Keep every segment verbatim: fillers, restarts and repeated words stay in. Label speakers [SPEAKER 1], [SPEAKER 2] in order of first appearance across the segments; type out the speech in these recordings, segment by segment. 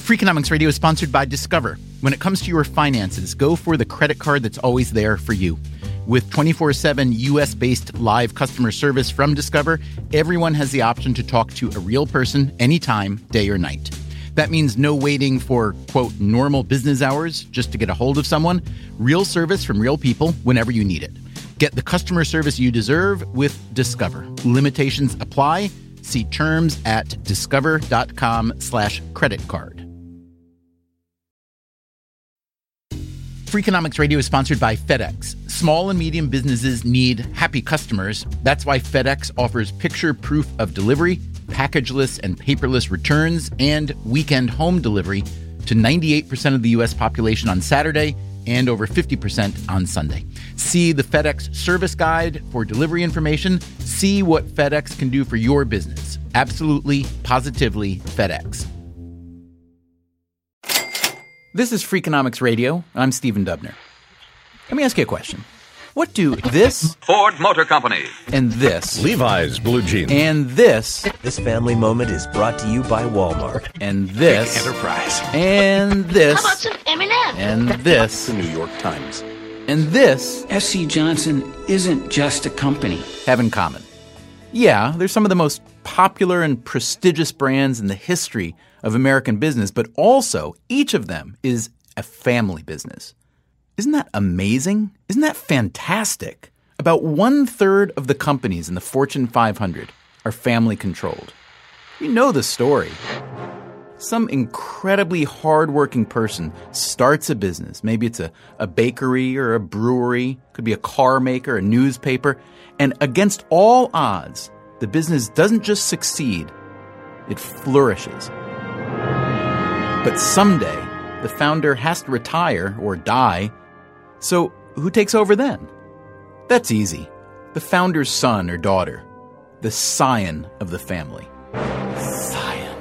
[SPEAKER 1] Freakonomics Radio is sponsored by Discover. When it comes to your finances, go for the credit card that's always there for you. With twenty-four seven U S-based live customer service from Discover, everyone has the option to talk to a real person anytime, day or night. That means no waiting for, quote, normal business hours just to get a hold of someone. Real service from real people whenever you need it. Get the customer service you deserve with Discover. Limitations apply. See terms at discover.com slash credit card. Freakonomics Radio is sponsored by FedEx. Small and medium businesses need happy customers. That's why FedEx offers picture proof of delivery, packageless and paperless returns, and weekend home delivery to ninety-eight percent of the U S population on Saturday and over fifty percent on Sunday. See the FedEx service guide for delivery information. See what FedEx can do for your business. Absolutely, positively FedEx. This is Freakonomics Radio. I'm Stephen Dubner. Let me ask you a question. What do this
[SPEAKER 2] Ford Motor Company
[SPEAKER 1] and this
[SPEAKER 3] Levi's Blue Jeans
[SPEAKER 1] and this
[SPEAKER 4] This family moment is brought to you by Walmart
[SPEAKER 1] and this
[SPEAKER 3] Enterprise
[SPEAKER 1] and this
[SPEAKER 5] How about some M and M's?
[SPEAKER 1] and this
[SPEAKER 3] The New York Times
[SPEAKER 1] and this
[SPEAKER 6] S C. Johnson isn't just a company.
[SPEAKER 1] have in common? Yeah, they're some of the most popular and prestigious brands in the history of American business, but also each of them is a family business. Isn't that amazing? Isn't that fantastic? About one-third of the companies in the Fortune five hundred are family-controlled. You know the story. Some incredibly hardworking person starts a business. Maybe it's a, a bakery or a brewery. Could be a car maker, a newspaper. And against all odds, the business doesn't just succeed, it flourishes. But someday, the founder has to retire or die. So who takes over then? That's easy. The founder's son or daughter. The scion of the family. Scion.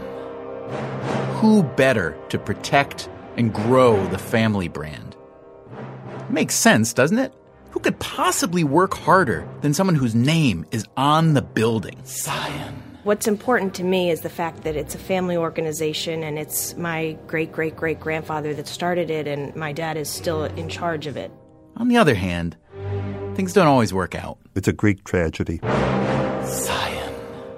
[SPEAKER 1] Who better to protect and grow the family brand? Makes sense, doesn't it? Who could possibly work harder than someone whose name is on the building? Scion.
[SPEAKER 7] What's important to me is the fact that it's a family organization and it's my great-great-great-grandfather that started it and my dad is still in charge of it.
[SPEAKER 1] On the other hand, things don't always work out.
[SPEAKER 8] It's a Greek tragedy.
[SPEAKER 1] Scion.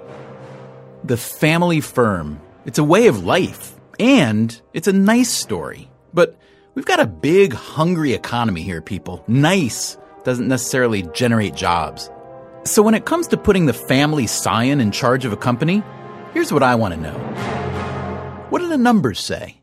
[SPEAKER 1] The family firm. It's a way of life. And it's a nice story. But we've got a big, hungry economy here, people. Nice doesn't necessarily generate jobs. So when it comes to putting the family scion in charge of a company, here's what I want to know. What do the numbers say?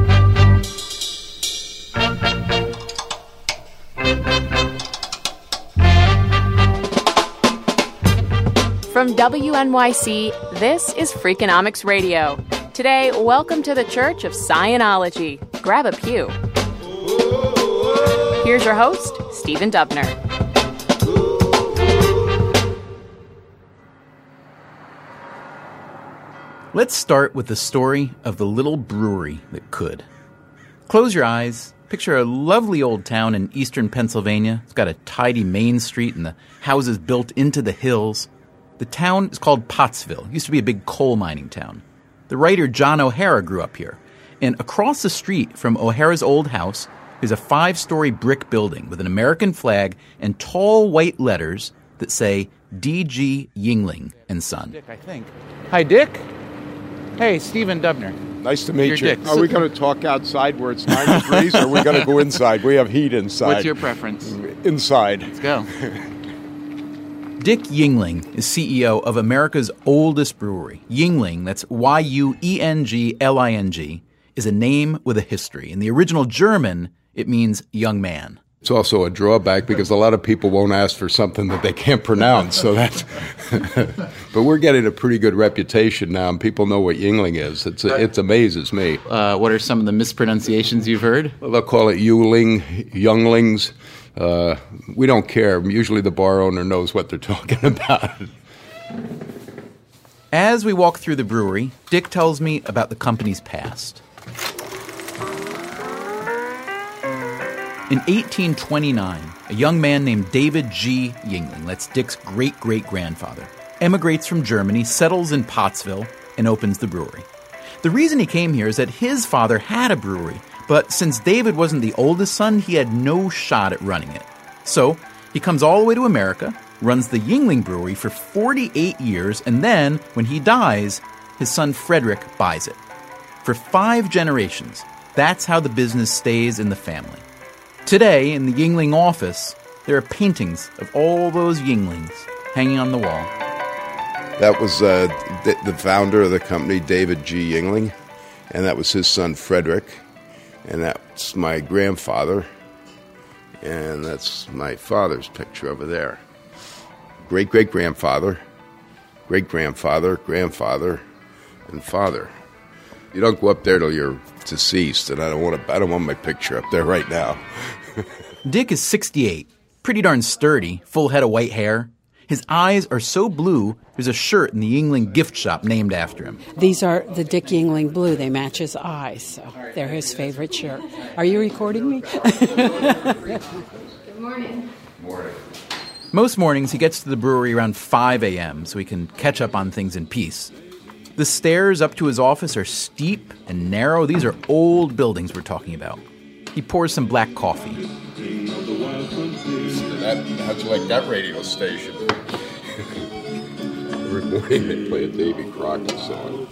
[SPEAKER 9] From W N Y C, this is Freakonomics Radio. Today, welcome to the Church of Scionology. Grab a pew. Here's your host, Stephen Dubner.
[SPEAKER 1] Let's start with the story of the little brewery that could. Close your eyes. Picture a lovely old town in eastern Pennsylvania. It's got a tidy main street and the houses built into the hills. The town is called Pottsville. It used to be a big coal mining town. The writer John O'Hara grew up here. And across the street from O'Hara's old house is a five-story brick building with an American flag and tall white letters that say D G Yingling and Son.
[SPEAKER 10] Dick, I think. Hi, Dick. Hey, Stephen Dubner.
[SPEAKER 11] Nice to meet
[SPEAKER 10] You're
[SPEAKER 11] you.
[SPEAKER 10] Dick.
[SPEAKER 11] Are we going to talk outside where it's nine degrees, or are we going to go inside? We have heat inside.
[SPEAKER 10] What's your preference?
[SPEAKER 11] Inside.
[SPEAKER 10] Let's go.
[SPEAKER 1] Dick Yingling is C E O of America's oldest brewery. Yingling, that's Y U E N G L I N G, is a name with a history. In the original German, it means young man.
[SPEAKER 11] It's also a drawback because a lot of people won't ask for something that they can't pronounce. So that's. But we're getting a pretty good reputation now, and people know what Yingling is. It's it amazes me.
[SPEAKER 10] Uh, what are some of the mispronunciations you've heard?
[SPEAKER 11] Well, they'll call it Yuling, Younglings. Uh, we don't care. Usually the bar owner knows what they're talking about.
[SPEAKER 1] As we walk through the brewery, Dick tells me about the company's past. In eighteen twenty-nine, a young man named David G. Yingling, that's Dick's great-great-grandfather, emigrates from Germany, settles in Pottsville, and opens the brewery. The reason he came here is that his father had a brewery, but since David wasn't the oldest son, he had no shot at running it. So he comes all the way to America, runs the Yuengling Brewery for forty-eight years, and then, when he dies, his son Frederick buys it. For five generations, that's how the business stays in the family. Today, in the Yuengling office, there are paintings of all those Yuenglings hanging on the wall.
[SPEAKER 11] That was uh, the, the founder of the company, David G. Yuengling, and that was his son, Frederick, and that's my grandfather, and that's my father's picture over there. Great-great-grandfather, great-grandfather, grandfather, and father. You don't go up there till you're deceased, and I don't want to. I don't want my picture up there right now.
[SPEAKER 1] Dick is sixty-eight, pretty darn sturdy, full head of white hair. His eyes are so blue, there's a shirt in the Yuengling gift shop named after him.
[SPEAKER 2] These are the Dick Yuengling blue. They match his eyes, so they're his favorite shirt. Are you recording me?
[SPEAKER 9] Good morning.
[SPEAKER 11] Morning.
[SPEAKER 1] Most mornings, he gets to the brewery around five a.m. so he can catch up on things in peace. The stairs up to his office are steep and narrow. These are old buildings we're talking about. He pours some black coffee.
[SPEAKER 11] That, that's like that radio station. Every morning they play a Davy Crockett song.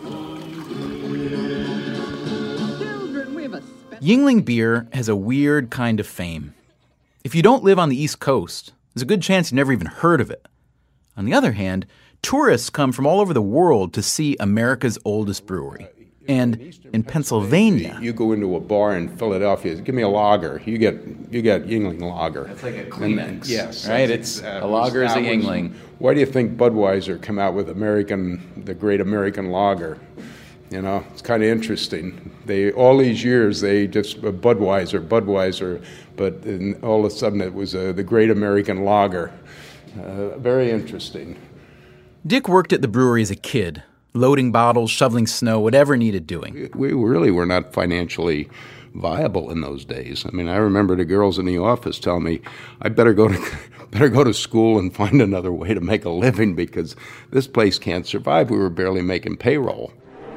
[SPEAKER 1] Yuengling beer has a weird kind of fame. If you don't live on the East Coast, there's a good chance you've never even heard of it. On the other hand, tourists come from all over the world to see America's oldest brewery. And in Pennsylvania,
[SPEAKER 11] You go into a bar in Philadelphia, give me a lager. You get you get Yuengling lager.
[SPEAKER 1] It's like a Kleenex,
[SPEAKER 11] And, yes,
[SPEAKER 1] right?
[SPEAKER 11] that's-
[SPEAKER 1] It's
[SPEAKER 11] uh,
[SPEAKER 1] a lager is a
[SPEAKER 11] that was-
[SPEAKER 1] Yuengling.
[SPEAKER 11] Why do you think Budweiser come out with American, the Great American Lager? You know, it's kind of interesting. They all these years they just uh, Budweiser, Budweiser, but then all of a sudden it was uh, the Great American Lager. Uh, very interesting.
[SPEAKER 1] Dick worked at the brewery as a kid, loading bottles, shoveling snow, whatever needed doing.
[SPEAKER 11] We really were not financially viable in those days. I mean, I remember the girls in the office telling me, I better go to better go to school and find another way to make a living because this place can't survive. We were barely making payroll.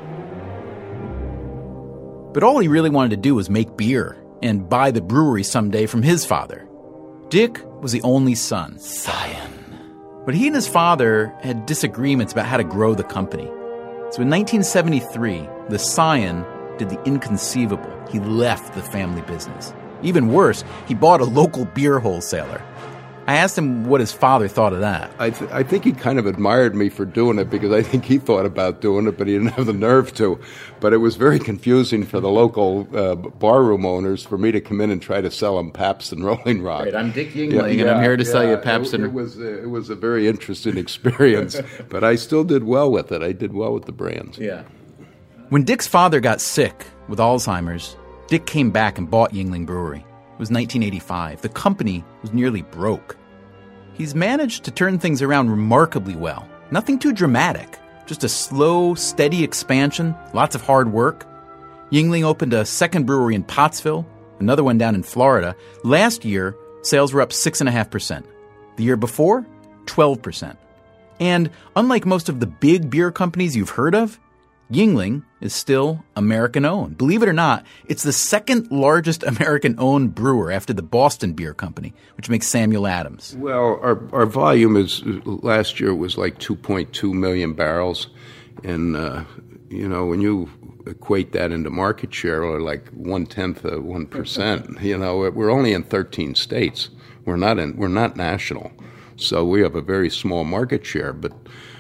[SPEAKER 1] But all he really wanted to do was make beer and buy the brewery someday from his father. Dick was the only son. Scion. But he and his father had disagreements about how to grow the company. So in nineteen seventy-three, the Scion did the inconceivable. He left the family business. Even worse, he bought a local beer wholesaler. I asked him what his father thought of that.
[SPEAKER 11] I, th- I think he kind of admired me for doing it because I think he thought about doing it, but he didn't have the nerve to. But it was very confusing for the local uh, barroom owners for me to come in and try to sell them Pabst and Rolling Rock.
[SPEAKER 1] Right, I'm Dick Yuengling, and I'm here to sell you Pabst and...
[SPEAKER 11] It, it, was, uh, it was a very interesting experience, but I still did well with it. I did well with the brands.
[SPEAKER 1] Yeah. When Dick's father got sick with Alzheimer's, Dick came back and bought Yuengling Brewery. It was nineteen eighty-five. The company was nearly broke. He's managed to turn things around remarkably well. Nothing too dramatic. Just a slow, steady expansion, lots of hard work. Yuengling opened a second brewery in Pottsville, another one down in Florida. Last year, sales were up six point five percent. The year before, twelve percent. And unlike most of the big beer companies you've heard of, Yuengling is still American-owned. Believe it or not, it's the second largest American-owned brewer after the Boston Beer Company, which makes Samuel Adams.
[SPEAKER 11] Well, our our volume is last year was like two point two million barrels, and uh, you know when you equate that into market share, or like one tenth of one percent, you know we're only in thirteen states. We're not in we're not national, so we have a very small market share, but.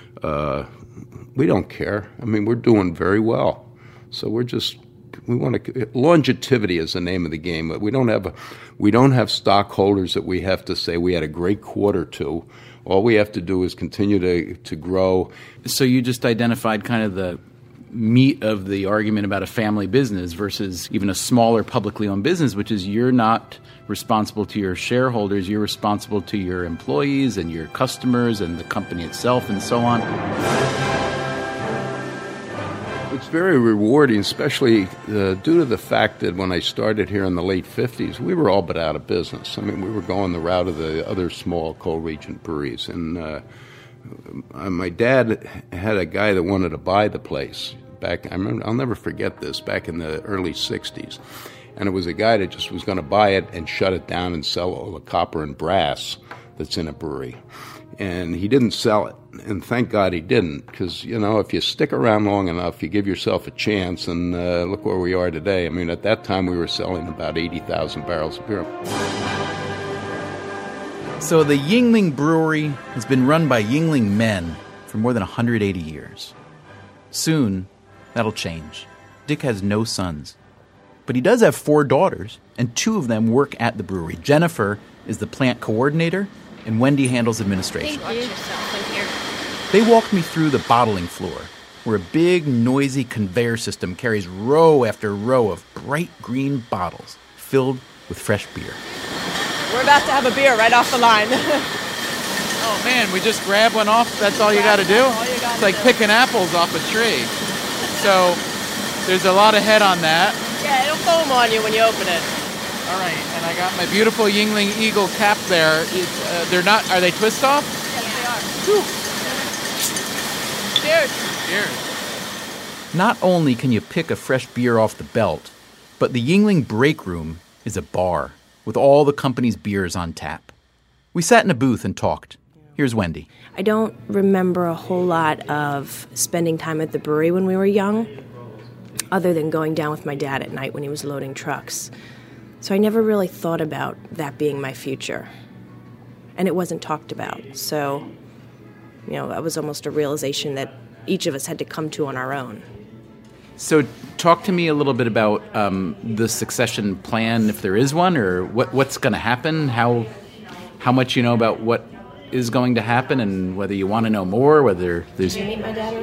[SPEAKER 11] Uh, We don't care. I mean, we're doing very well. So we're just we want to longevity is the name of the game. We don't have a, we don't have stockholders that we have to say we had a great quarter to. All we have to do is continue to to grow.
[SPEAKER 1] So you just identified kind of the meat of the argument about a family business versus even a smaller publicly owned business, which is you're not responsible to your shareholders, you're responsible to your employees and your customers and the company itself and so on.
[SPEAKER 11] It's very rewarding, especially uh, due to the fact that when I started here in the late fifties, we were all but out of business. I mean, we were going the route of the other small co-regent breweries. And uh, my dad had a guy that wanted to buy the place back. I remember, I'll never forget this, back in the early sixties. And it was a guy that just was going to buy it and shut it down and sell all the copper and brass that's in a brewery. And he didn't sell it. And thank God he didn't, because, you know, if you stick around long enough, you give yourself a chance. And uh, look where we are today. I mean, at that time, we were selling about eighty thousand barrels of beer.
[SPEAKER 1] So the Yuengling Brewery has been run by Yuengling men for more than one hundred eighty years. Soon, that'll change. Dick has no sons. But he does have four daughters, and two of them work at the brewery. Jennifer is the plant coordinator, and Wendy handles administration.
[SPEAKER 7] Watch yourself in here.
[SPEAKER 1] They walked me through the bottling floor, where a big, noisy conveyor system carries row after row of bright green bottles filled with fresh beer.
[SPEAKER 3] We're about to have a beer right off the line.
[SPEAKER 10] Oh man, we just grab one off, that's all you gotta do? It's like picking apples off a tree. So there's a lot of head on that.
[SPEAKER 3] Yeah, it'll foam on you when you open it.
[SPEAKER 10] All right, and I got my beautiful Yuengling Eagle cap there. It's, uh, they're not, are they twist off?
[SPEAKER 3] Yes, they are. Cheers.
[SPEAKER 10] Cheers.
[SPEAKER 1] Not only can you pick a fresh beer off the belt, but the Yuengling break room is a bar with all the company's beers on tap. We sat in a booth and talked. Here's Wendy.
[SPEAKER 7] I don't remember a whole lot of spending time at the brewery when we were young, other than going down with my dad at night when he was loading trucks. So I never really thought about that being my future. And it wasn't talked about. So, you know, that was almost a realization that each of us had to come to on our own.
[SPEAKER 1] So talk to me a little bit about um, the succession plan, if there is one, or what, what's going to happen, how how much you know about what is going to happen, and whether you want to know more, whether there's...
[SPEAKER 7] Did you meet my dad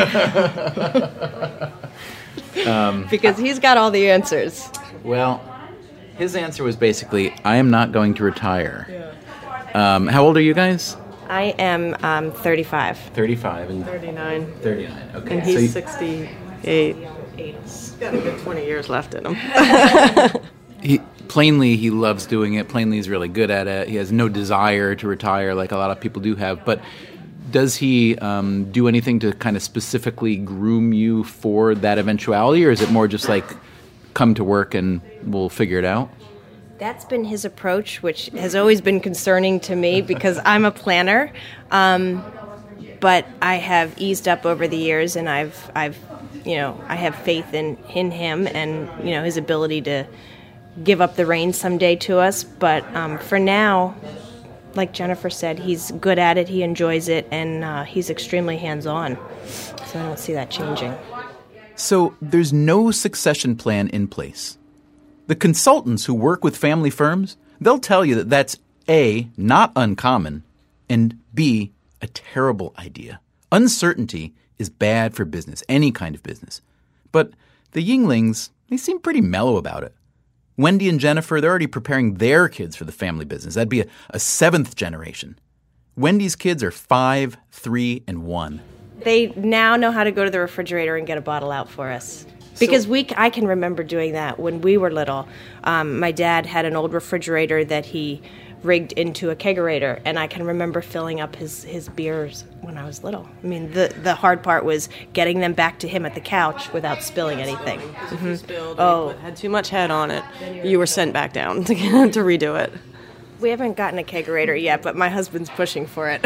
[SPEAKER 7] earlier?
[SPEAKER 3] um, because he's got all the answers.
[SPEAKER 1] Well, his answer was basically, I am not going to retire. Yeah. Um, how old are you guys?
[SPEAKER 7] I am um, thirty-five.
[SPEAKER 1] thirty-five. And
[SPEAKER 3] thirty-nine.
[SPEAKER 1] thirty-nine, okay.
[SPEAKER 3] And he's
[SPEAKER 1] so you,
[SPEAKER 3] sixty-eight. He's got a good twenty years left in him.
[SPEAKER 1] he, plainly, he loves doing it. Plainly, he's really good at it. He has no desire to retire like a lot of people do have. But does he um, do anything to kind of specifically groom you for that eventuality? Or is it more just like, come to work and we'll figure it out?
[SPEAKER 7] That's been his approach, which has always been concerning to me because I'm a planner. Um, but I have eased up over the years, and I've, I've, you know, I have faith in, in him and, you know, his ability to give up the reins someday to us. But um, for now, like Jennifer said, he's good at it, he enjoys it, and uh, he's extremely hands-on. So I don't see that changing.
[SPEAKER 1] So there's no succession plan in place. The consultants who work with family firms, they'll tell you that that's A, not uncommon, and B, a terrible idea. Uncertainty is bad for business, any kind of business. But the Yuenglings, they seem pretty mellow about it. Wendy and Jennifer, they're already preparing their kids for the family business. That'd be a, a seventh generation. Wendy's kids are five, three, and one.
[SPEAKER 7] They now know how to go to the refrigerator and get a bottle out for us. Because we, I can remember doing that when we were little. Um, my dad had an old refrigerator that he rigged into a kegerator, and I can remember filling up his, his beers when I was little. I mean, the the hard part was getting them back to him at the couch without spilling anything.
[SPEAKER 3] Mm-hmm. If you spilled, oh, it had too much head on it, you were sent back down to, to redo it.
[SPEAKER 7] We haven't gotten a kegerator yet, but my husband's pushing for it.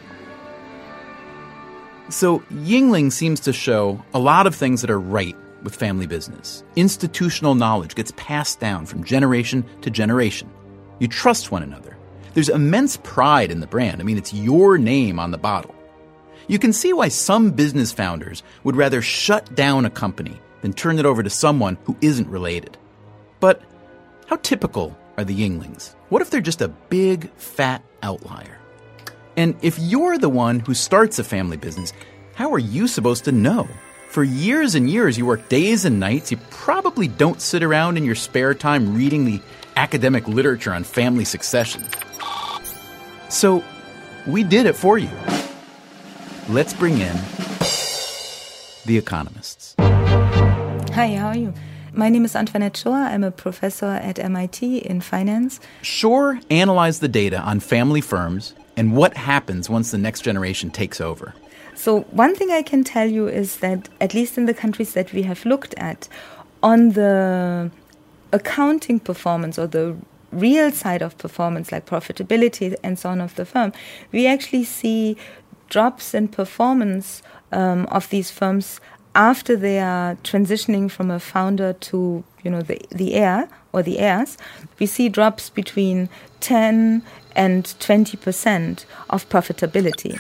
[SPEAKER 1] So Yuengling seems to show a lot of things that are right with family business. Institutional knowledge gets passed down from generation to generation. You trust one another. There's immense pride in the brand. I mean, it's your name on the bottle. You can see why some business founders would rather shut down a company than turn it over to someone who isn't related. But how typical are the Yuenglings? What if they're just a big, fat outlier? And if you're the one who starts a family business, how are you supposed to know? For years and years, you work days and nights. You probably don't sit around in your spare time reading the academic literature on family succession. So we did it for you. Let's bring in the economists.
[SPEAKER 5] Hi, how are you? My name is Antoinette Schor. I'm a professor at M I T in finance.
[SPEAKER 1] Schor analyzed the data on family firms and what happens once the next generation takes over.
[SPEAKER 5] So one thing I can tell you is that, at least in the countries that we have looked at, on the accounting performance or the real side of performance, like profitability and so on of the firm, we actually see drops in performance um, of these firms after they are transitioning from a founder to, you know, the, the heir or the heirs. We see drops between ten and twenty percent of profitability.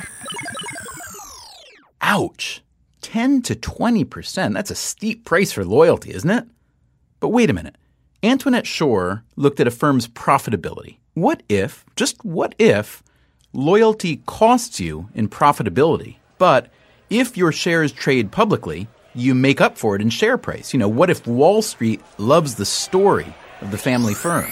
[SPEAKER 1] Ouch. ten to twenty percent. That's a steep price for loyalty, isn't it? But wait a minute. Antoinette Shore looked at a firm's profitability. What if, just what if, loyalty costs you in profitability, but if your shares trade publicly, you make up for it in share price? You know, what if Wall Street loves the story of the family firm?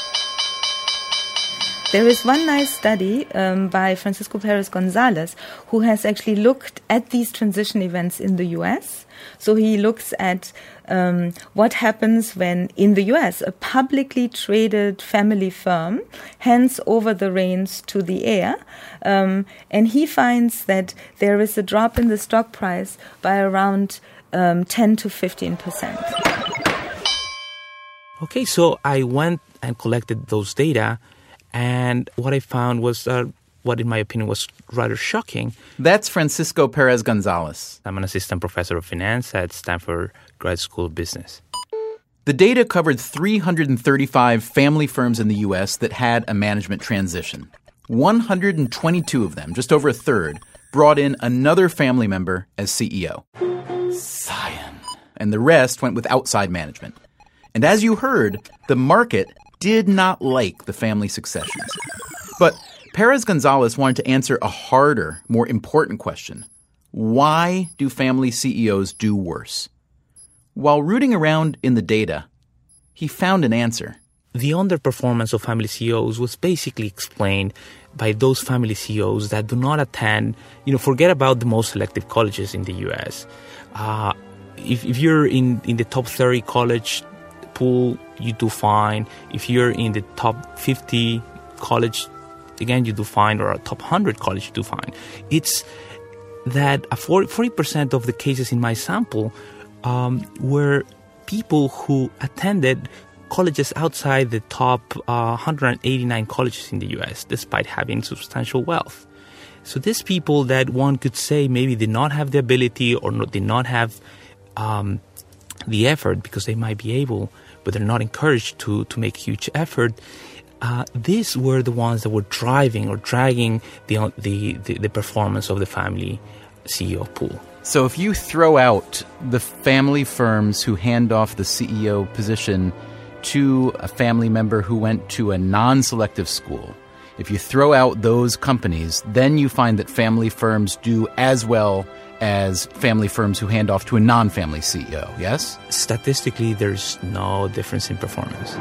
[SPEAKER 5] There is one nice study um, by Francisco Perez Gonzalez, who has actually looked at these transition events in the U S. So he looks at um, what happens when, in the U S, a publicly traded family firm hands over the reins to the heir. Um, and he finds that there is a drop in the stock price by around um, ten to fifteen percent.
[SPEAKER 8] Okay, so I went and collected those data, and what I found was uh, what, in my opinion, was rather shocking.
[SPEAKER 1] That's Francisco Perez Gonzalez.
[SPEAKER 8] I'm an assistant professor of finance at Stanford Grad School of Business.
[SPEAKER 1] The data covered three hundred thirty-five family firms in the U S that had a management transition. one hundred twenty-two of them, just over a third, brought in another family member as C E O. Zion. And the rest went with outside management. And as you heard, the market did not like the family successions. But Perez Gonzalez wanted to answer a harder, more important question. Why do family C E Os do worse? While rooting around in the data, he found an answer.
[SPEAKER 8] The underperformance of family C E Os was basically explained by those family C E Os that do not attend, you know, forget about the most selective colleges in the U S. Uh, if, if you're in, in the top thirty college pool, you do fine. If you're in the top fifty college, again, you do fine, or a top one hundred college, you do fine. It's that forty percent of the cases in my sample um, were people who attended colleges outside the top uh, one hundred eighty-nine colleges in the U S, despite having substantial wealth. So these people that one could say maybe did not have the ability or not, did not have um, the effort, because they might be able, but they're not encouraged to, to make huge effort, uh, these were the ones that were driving or dragging the, the, the, the performance of the family C E O pool.
[SPEAKER 1] So if you throw out the family firms who hand off the C E O position to a family member who went to a non-selective school, if you throw out those companies, then you find that family firms do as well as family firms who hand off to a non-family C E O, yes?
[SPEAKER 8] Statistically, there's no difference in performance.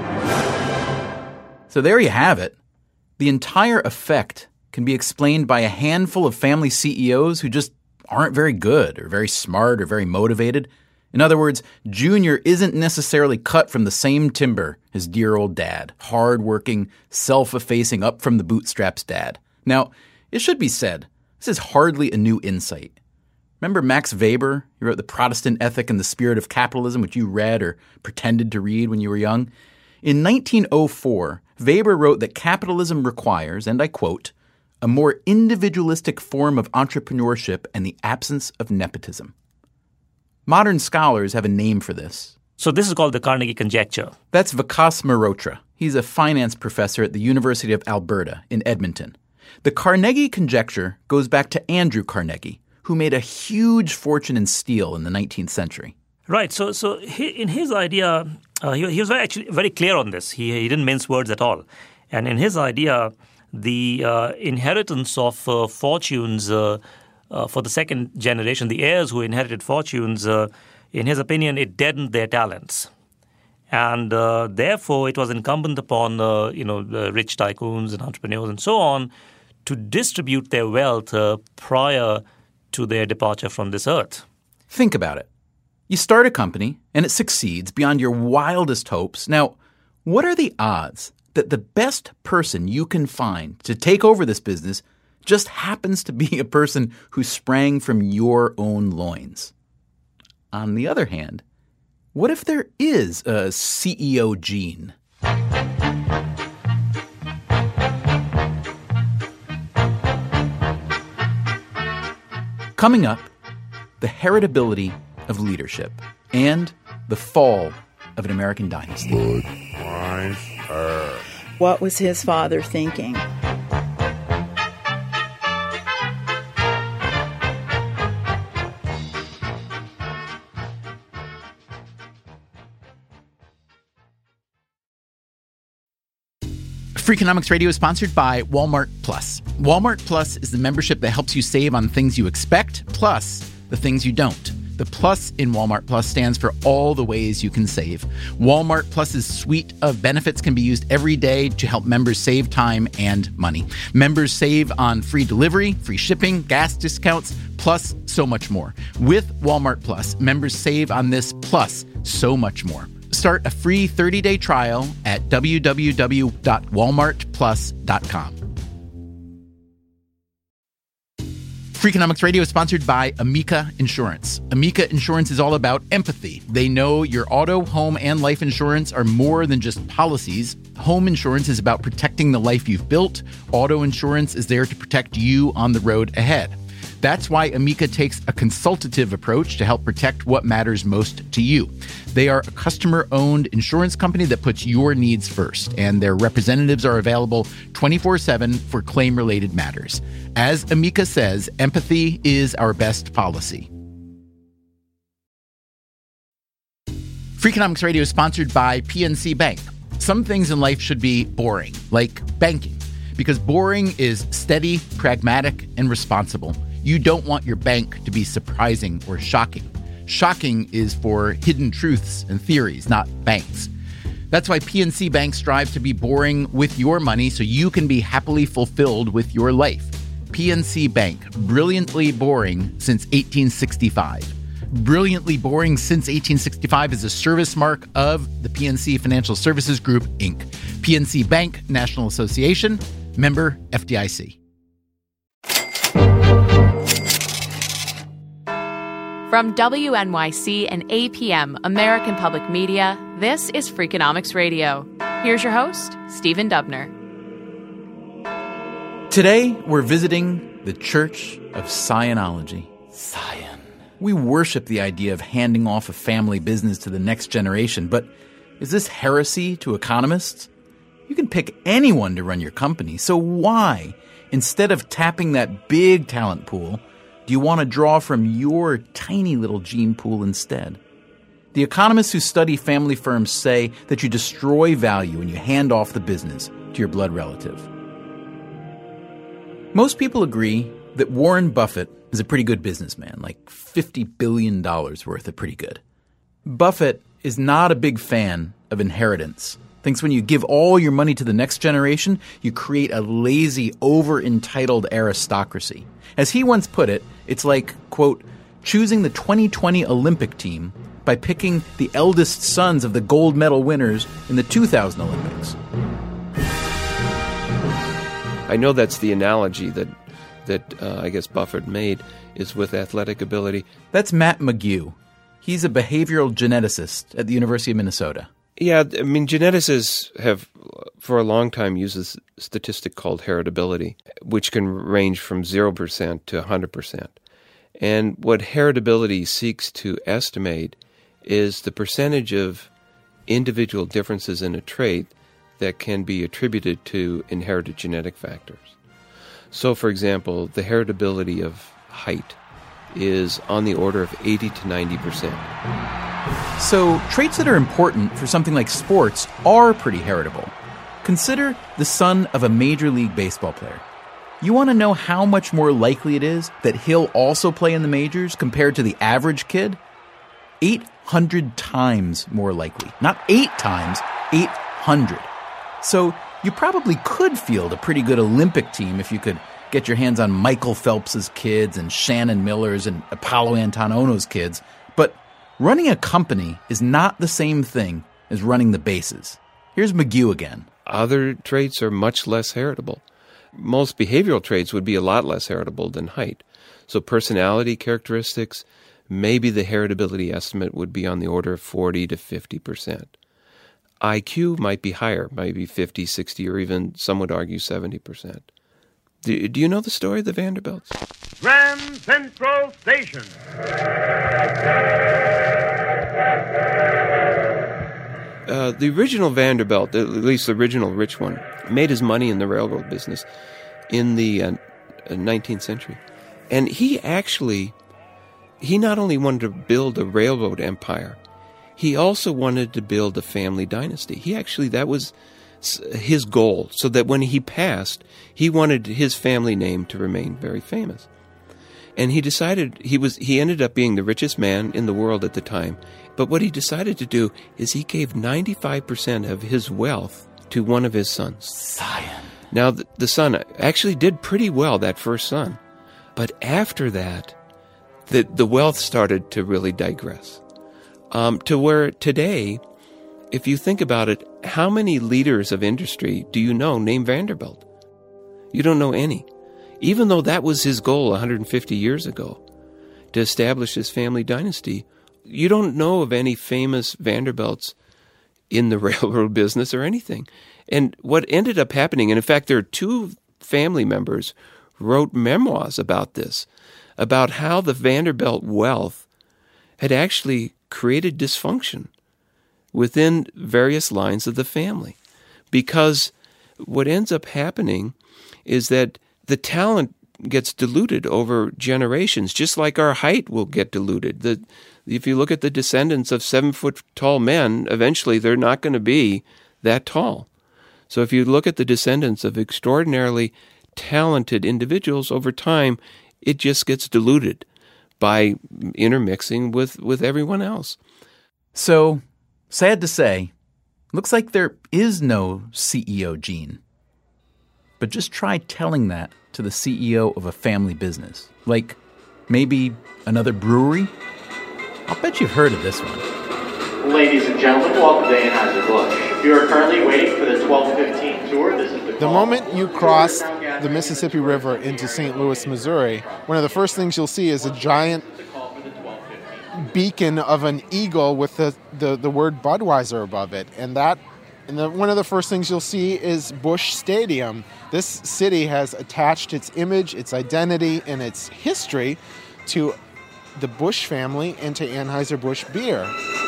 [SPEAKER 1] So there you have it. The entire effect can be explained by a handful of family C E Os who just aren't very good or very smart or very motivated. In other words, Junior isn't necessarily cut from the same timber as dear old dad, hard-working, self-effacing, up-from-the-bootstraps dad. Now, it should be said, this is hardly a new insight. Remember Max Weber? He wrote The Protestant Ethic and the Spirit of Capitalism, which you read or pretended to read when you were young. In nineteen oh four, Weber wrote that capitalism requires, and I quote, a more individualistic form of entrepreneurship and the absence of nepotism. Modern scholars have a name for this.
[SPEAKER 12] So this is called the Carnegie conjecture.
[SPEAKER 1] That's Vikas Mehrotra. He's a finance professor at the University of Alberta in Edmonton. The Carnegie conjecture goes back to Andrew Carnegie, who made a huge fortune in steel in the nineteenth century.
[SPEAKER 12] Right. So so he, in his idea, uh, he, he was very, actually very clear on this. He, he didn't mince words at all. And in his idea, the uh, inheritance of uh, fortunes uh, uh, for the second generation, the heirs who inherited fortunes, uh, in his opinion, it deadened their talents. And uh, therefore, it was incumbent upon uh, you know the rich tycoons and entrepreneurs and so on to distribute their wealth uh, prior to their departure from this earth.
[SPEAKER 1] Think about it. You start a company, and it succeeds beyond your wildest hopes. Now, what are the odds that the best person you can find to take over this business just happens to be a person who sprang from your own loins. On the other hand, what if there is a C E O gene? Coming up, the heritability of leadership and the fall of an American dynasty.
[SPEAKER 13] What was his father thinking?
[SPEAKER 1] Freakonomics Radio is sponsored by Walmart Plus. Walmart Plus is the membership that helps you save on things you expect, plus the things you don't. The plus in Walmart Plus stands for all the ways you can save. Walmart Plus's suite of benefits can be used every day to help members save time and money. Members save on free delivery, free shipping, gas discounts, plus so much more. With Walmart Plus, members save on this plus so much more. Start a free thirty-day trial at w w w dot walmart plus dot com. Freakonomics Radio is sponsored by Amica Insurance. Amica Insurance is all about empathy. They know your auto, home, and life insurance are more than just policies. Home insurance is about protecting the life you've built. Auto insurance is there to protect you on the road ahead. That's why Amica takes a consultative approach to help protect what matters most to you. They are a customer-owned insurance company that puts your needs first, and their representatives are available twenty-four seven for claim-related matters. As Amica says, empathy is our best policy. Freakonomics Radio is sponsored by P N C Bank. Some things in life should be boring, like banking, because boring is steady, pragmatic, and responsible. You don't want your bank to be surprising or shocking. Shocking is for hidden truths and theories, not banks. That's why P N C Bank strives to be boring with your money so you can be happily fulfilled with your life. P N C Bank, brilliantly boring since eighteen sixty-five. Brilliantly boring since eighteen sixty-five is a service mark of the P N C Financial Services Group, Incorporated. P N C Bank, National Association, member F D I C.
[SPEAKER 9] From W N Y C and A P M, American Public Media, this is Freakonomics Radio. Here's your host, Stephen Dubner.
[SPEAKER 1] Today, we're visiting the Church of Scientology. Scion. We worship the idea of handing off a family business to the next generation, but is this heresy to economists? You can pick anyone to run your company, so why, instead of tapping that big talent pool, do you want to draw from your tiny little gene pool instead? The economists who study family firms say that you destroy value when you hand off the business to your blood relative. Most people agree that Warren Buffett is a pretty good businessman, like fifty billion dollars worth of pretty good. Buffett is not a big fan of inheritance. Thinks when you give all your money to the next generation, you create a lazy, over-entitled aristocracy. As he once put it, it's like, quote, choosing the twenty twenty Olympic team by picking the eldest sons of the gold medal winners in the two thousand Olympics.
[SPEAKER 14] I know that's the analogy that, that uh, I guess Buffett made, is with athletic ability.
[SPEAKER 1] That's Matt McGew. He's a behavioral geneticist at the University of Minnesota.
[SPEAKER 14] Yeah, I mean, geneticists have, for a long time, used this statistic called heritability, which can range from zero percent to one hundred percent. And what heritability seeks to estimate is the percentage of individual differences in a trait that can be attributed to inherited genetic factors. So, for example, the heritability of height is on the order of eighty to ninety percent.
[SPEAKER 1] So, traits that are important for something like sports are pretty heritable. Consider the son of a Major League Baseball player. You want to know how much more likely it is that he'll also play in the majors compared to the average kid? eight hundred times more likely. Not eight times, eight hundred. So, you probably could field a pretty good Olympic team if you could get your hands on Michael Phelps's kids and Shannon Miller's and Apollo Antonono's kids, but running a company is not the same thing as running the bases. Here's McGew again.
[SPEAKER 14] Other traits are much less heritable. Most behavioral traits would be a lot less heritable than height. So personality characteristics, maybe the heritability estimate would be on the order of forty to fifty percent. I Q might be higher, maybe fifty, sixty, or even some would argue seventy percent. Do, do you know the story of the Vanderbilts?
[SPEAKER 15] Grand Central Station.
[SPEAKER 14] Uh, the original Vanderbilt, at least the original rich one, made his money in the railroad business in the uh, nineteenth century. And he actually, he not only wanted to build a railroad empire, he also wanted to build a family dynasty. He actually, that was his goal, so that when he passed, he wanted his family name to remain very famous. And he decided, he was he ended up being the richest man in the world at the time. But what he decided to do is he gave ninety-five percent of his wealth to one of his sons.
[SPEAKER 1] Zion.
[SPEAKER 14] Now, the, the son actually did pretty well, that first son. But after that, the, the wealth started to really digress. Um, to where today, if you think about it, how many leaders of industry do you know named Vanderbilt? You don't know any. Even though that was his goal one hundred fifty years ago, to establish his family dynasty, you don't know of any famous Vanderbilts in the railroad business or anything. And what ended up happening, and in fact, there are two family members wrote memoirs about this, about how the Vanderbilt wealth had actually created dysfunction within various lines of the family. Because what ends up happening is that the talent gets diluted over generations, just like our height will get diluted. The, if you look at the descendants of seven-foot-tall men, eventually they're not going to be that tall. So if you look at the descendants of extraordinarily talented individuals over time, it just gets diluted by intermixing with, with everyone else.
[SPEAKER 1] So, sad to say, looks like there is no C E O gene. But just try telling that to the C E O of a family business. Like, maybe another brewery? I'll bet you've heard of this one.
[SPEAKER 16] Ladies and gentlemen, welcome to Anheuser-Busch. If you are currently waiting for the twelve fifteen tour, this is the
[SPEAKER 17] The moment you cross the Mississippi River into Saint Louis, Missouri, one of the first things you'll see is a giant beacon of an eagle with the, the, the word Budweiser above it. And that, and the, one of the first things you'll see is Busch Stadium. This city has attached its image, its identity, and its history to the Busch family and to Anheuser-Busch beer.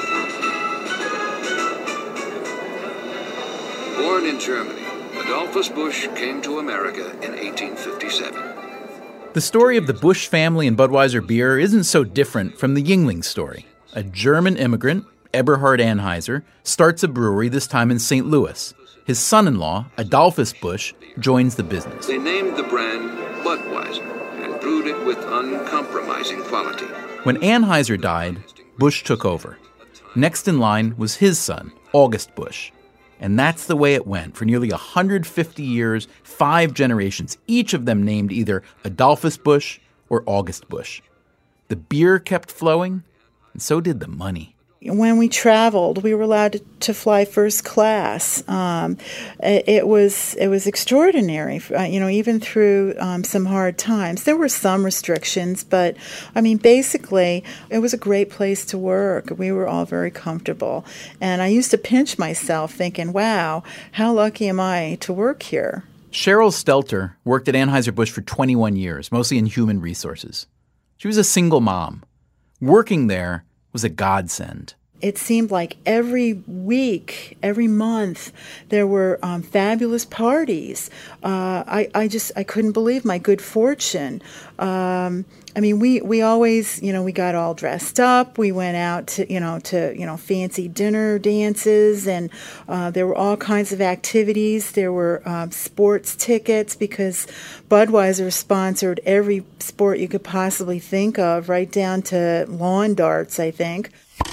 [SPEAKER 18] Born in Germany, Adolphus Busch came to America in eighteen fifty-seven.
[SPEAKER 1] The story of the Busch family and Budweiser beer isn't so different from the Yuengling story. A German immigrant, Eberhard Anheuser, starts a brewery, this time in Saint Louis. His son-in-law, Adolphus Busch, joins the business.
[SPEAKER 18] They named the brand Budweiser and brewed it with uncompromising quality.
[SPEAKER 1] When Anheuser died, Busch took over. Next in line was his son, August Busch. And that's the way it went for nearly one hundred fifty years, five generations, each of them named either Adolphus Busch or August Busch. The beer kept flowing, and so did the money.
[SPEAKER 13] When we traveled, we were allowed to, to fly first class. Um, it, it was it was extraordinary, uh, you know, even through um, some hard times. There were some restrictions, but, I mean, basically, it was a great place to work. We were all very comfortable. And I used to pinch myself thinking, wow, how lucky am I to work here?
[SPEAKER 1] Cheryl Stelter worked at Anheuser-Busch for twenty-one years, mostly in human resources. She was a single mom. Working there was a godsend.
[SPEAKER 13] It seemed like every week, every month, there were um, fabulous parties. Uh, I, I just, I couldn't believe my good fortune. Um, I mean, we, we always, you know, we got all dressed up. We went out to, you know, to, you know, fancy dinner dances, and uh, there were all kinds of activities. There were um, sports tickets because Budweiser sponsored every sport you could possibly think of, right down to lawn darts, I think.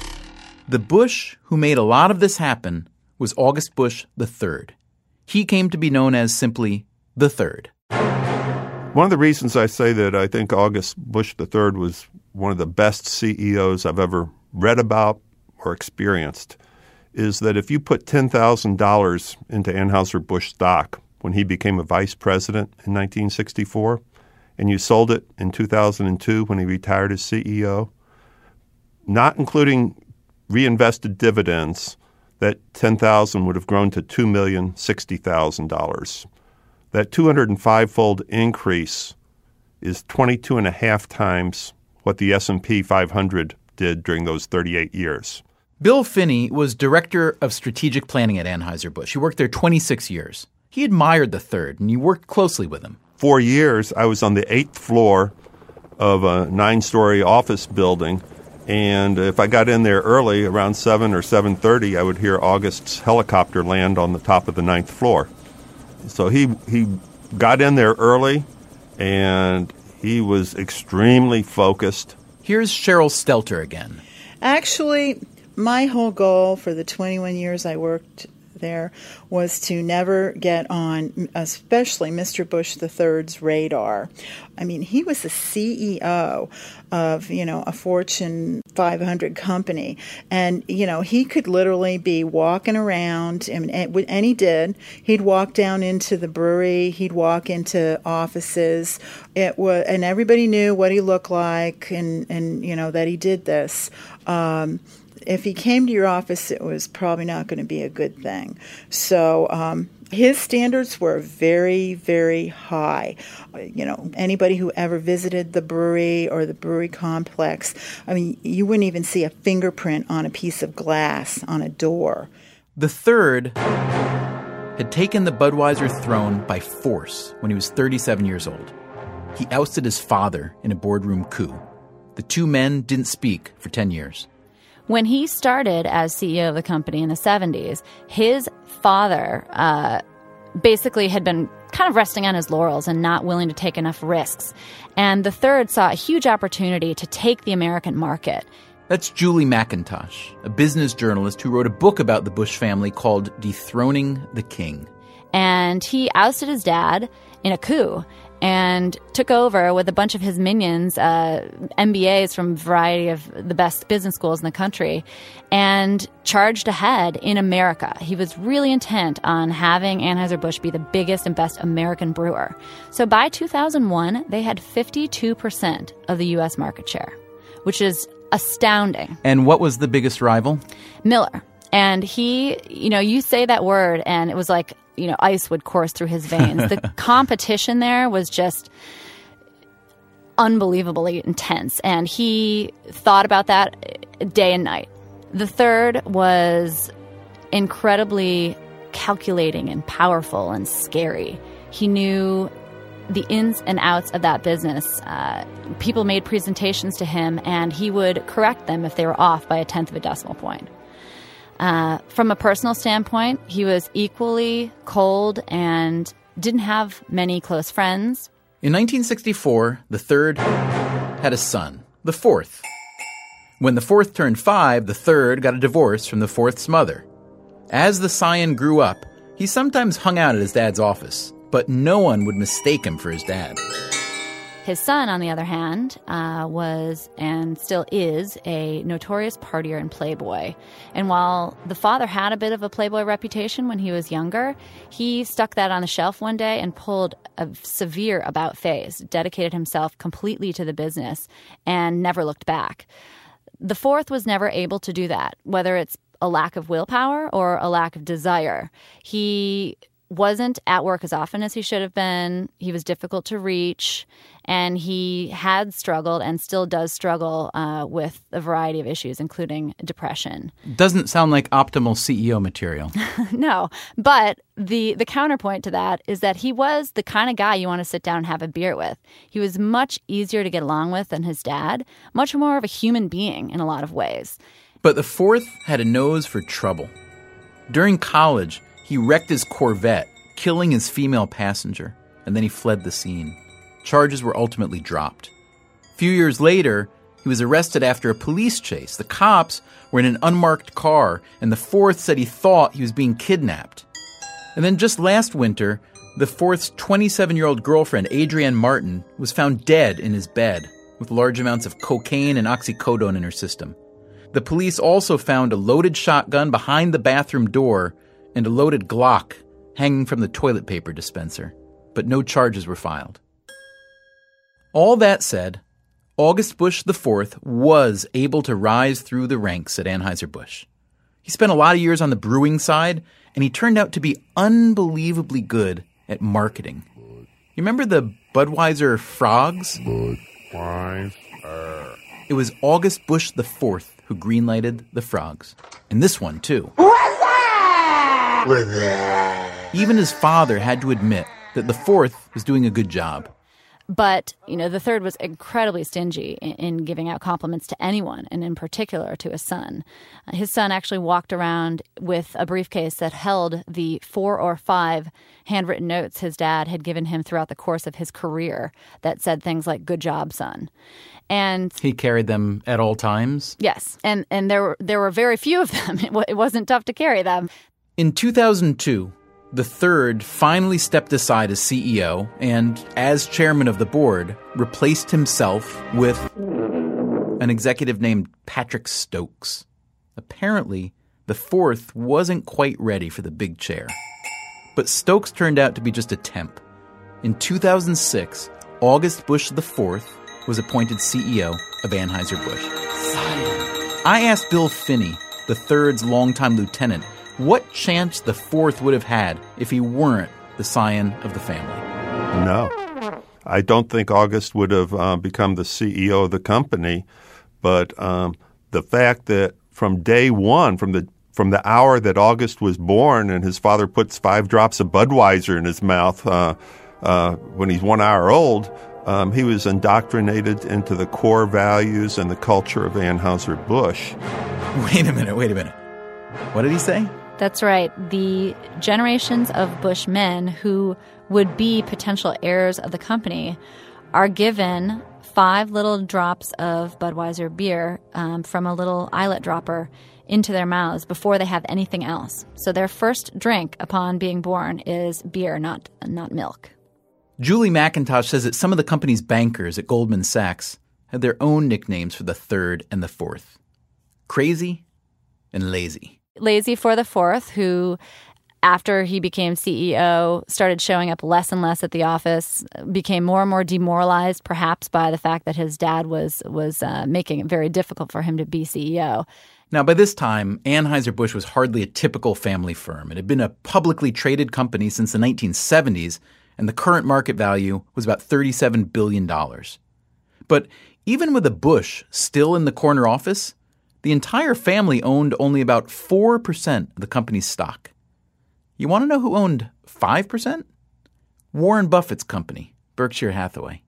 [SPEAKER 1] The Busch who made a lot of this happen was August Busch the third. He came to be known as simply the Third.
[SPEAKER 19] One of the reasons I say that I think August Busch the third was one of the best C E Os I've ever read about or experienced is that if you put ten thousand dollars into Anheuser-Busch stock when he became a vice president in nineteen sixty-four, and you sold it in two thousand two when he retired as C E O, not including reinvested dividends, that ten thousand would have grown to two million sixty thousand dollars. That two hundred five-fold increase is twenty-two and a half times what the S and P five hundred did during those thirty-eight years.
[SPEAKER 1] Bill Finney was director of strategic planning at Anheuser-Busch. He worked there twenty-six years. He admired the third, and you worked closely with him.
[SPEAKER 19] For years, I was on the eighth floor of a nine-story office building, and if I got in there early, around seven or seven thirty, I would hear August's helicopter land on the top of the ninth floor. So he he got in there early, and he was extremely focused.
[SPEAKER 1] Here's Cheryl Stelter again.
[SPEAKER 13] Actually, my whole goal for the twenty-one years I worked there was to never get on, especially Mister Bush the third's radar. I mean, he was the C E O of, you know, a Fortune five hundred company. And, you know, he could literally be walking around, and, and he did. He'd walk down into the brewery. He'd walk into offices. It was, and everybody knew what he looked like and, and you know, that he did this. Um, If he came to your office, it was probably not going to be a good thing. So um, his standards were very, very high. You know, anybody who ever visited the brewery or the brewery complex, I mean, you wouldn't even see a fingerprint on a piece of glass on a door.
[SPEAKER 1] The third had taken the Budweiser throne by force when he was thirty-seven years old. He ousted his father in a boardroom coup. The two men didn't speak for ten years.
[SPEAKER 20] When he started as C E O of the company in the seventies, his father uh, basically had been kind of resting on his laurels and not willing to take enough risks. And the third saw a huge opportunity to take the American market.
[SPEAKER 1] That's Julie McIntosh, a business journalist who wrote a book about the Bush family called Dethroning the King.
[SPEAKER 20] And he ousted his dad in a coup and took over with a bunch of his minions, uh, M B As from a variety of the best business schools in the country, and charged ahead in America. He was really intent on having Anheuser-Busch be the biggest and best American brewer. So by two thousand one, they had fifty-two percent of the U S market share, which is astounding.
[SPEAKER 1] And what was the biggest rival?
[SPEAKER 20] Miller. And he, you know, you say that word and it was like, you know, ice would course through his veins. The competition there was just unbelievably intense. And he thought about that day and night. The third was incredibly calculating and powerful and scary. He knew the ins and outs of that business. Uh, people made presentations to him, and he would correct them if they were off by a tenth of a decimal point. Uh, from a personal standpoint, he was equally cold and didn't have many close friends.
[SPEAKER 1] In nineteen sixty-four, the third had a son, the fourth. When the fourth turned five, the third got a divorce from the fourth's mother. As the scion grew up, he sometimes hung out at his dad's office, but no one would mistake him for his dad.
[SPEAKER 20] His son, on the other hand, uh, was and still is a notorious partier and playboy. And while the father had a bit of a playboy reputation when he was younger, he stuck that on the shelf one day and pulled a severe about-face, dedicated himself completely to the business, and never looked back. The fourth was never able to do that, whether it's a lack of willpower or a lack of desire. He wasn't at work as often as he should have been. He was difficult to reach, and he had struggled and still does struggle uh, with a variety of issues, including depression.
[SPEAKER 1] Doesn't sound like optimal C E O material.
[SPEAKER 20] No, but the, the counterpoint to that is that he was the kind of guy you want to sit down and have a beer with. He was much easier to get along with than his dad, much more of a human being in a lot of ways.
[SPEAKER 1] But the fourth had a nose for trouble. During college, he wrecked his Corvette, killing his female passenger, and then he fled the scene. Charges were ultimately dropped. A few years later, he was arrested after a police chase. The cops were in an unmarked car, and the fourth said he thought he was being kidnapped. And then just last winter, the fourth's twenty-seven-year-old girlfriend, Adrienne Martin, was found dead in his bed with large amounts of cocaine and oxycodone in her system. The police also found a loaded shotgun behind the bathroom door and a loaded Glock hanging from the toilet paper dispenser, but no charges were filed. All that said, August Busch the fourth was able to rise through the ranks at Anheuser-Busch. He spent a lot of years on the brewing side, and he turned out to be unbelievably good at marketing. You remember the Budweiser frogs? Budweiser. It was August Busch the fourth who greenlighted the frogs. And this one, too.
[SPEAKER 21] What's that? What's that?
[SPEAKER 1] Even his father had to admit that the fourth was doing a good job.
[SPEAKER 20] But, you know, the third was incredibly stingy in, in giving out compliments to anyone, and in particular to his son. Uh, his son actually walked around with a briefcase that held the four or five handwritten notes his dad had given him throughout the course of his career that said things like, "Good job, son." And
[SPEAKER 1] he carried them at all times?
[SPEAKER 20] Yes, and, and there were, there were very few of them. It, w- it wasn't tough to carry them.
[SPEAKER 1] In two thousand two, the third finally stepped aside as C E O and, as chairman of the board, replaced himself with an executive named Patrick Stokes. Apparently, the fourth wasn't quite ready for the big chair. But Stokes turned out to be just a temp. In two thousand six, August Busch the fourth was appointed C E O of Anheuser-Busch. I asked Bill Finney, the third's longtime lieutenant, what chance the fourth would have had if he weren't the scion of the family.
[SPEAKER 19] No. I don't think August would have uh, become the C E O of the company, but um, the fact that from day one, from the from the hour that August was born and his father puts five drops of Budweiser in his mouth uh, uh, when he's one hour old, um, he was indoctrinated into the core values and the culture of Anheuser-Busch.
[SPEAKER 1] Wait a minute, wait a minute. What did he say?
[SPEAKER 20] That's right. The generations of Busch men who would be potential heirs of the company are given five little drops of Budweiser beer um, from a little eyelet dropper into their mouths before they have anything else. So their first drink upon being born is beer, not not milk.
[SPEAKER 1] Julie McIntosh says that some of the company's bankers at Goldman Sachs had their own nicknames for the third and the fourth. Crazy and lazy.
[SPEAKER 20] Lazy for the fourth, who, after he became C E O, started showing up less and less at the office, became more and more demoralized, perhaps by the fact that his dad was was uh, making it very difficult for him to be C E O.
[SPEAKER 1] Now, by this time, Anheuser-Busch was hardly a typical family firm. It had been a publicly traded company since the nineteen seventies, and the current market value was about thirty-seven billion dollars. But even with a Busch still in the corner office, the entire family owned only about four percent of the company's stock. You want to know who owned five percent? Warren Buffett's company, Berkshire Hathaway.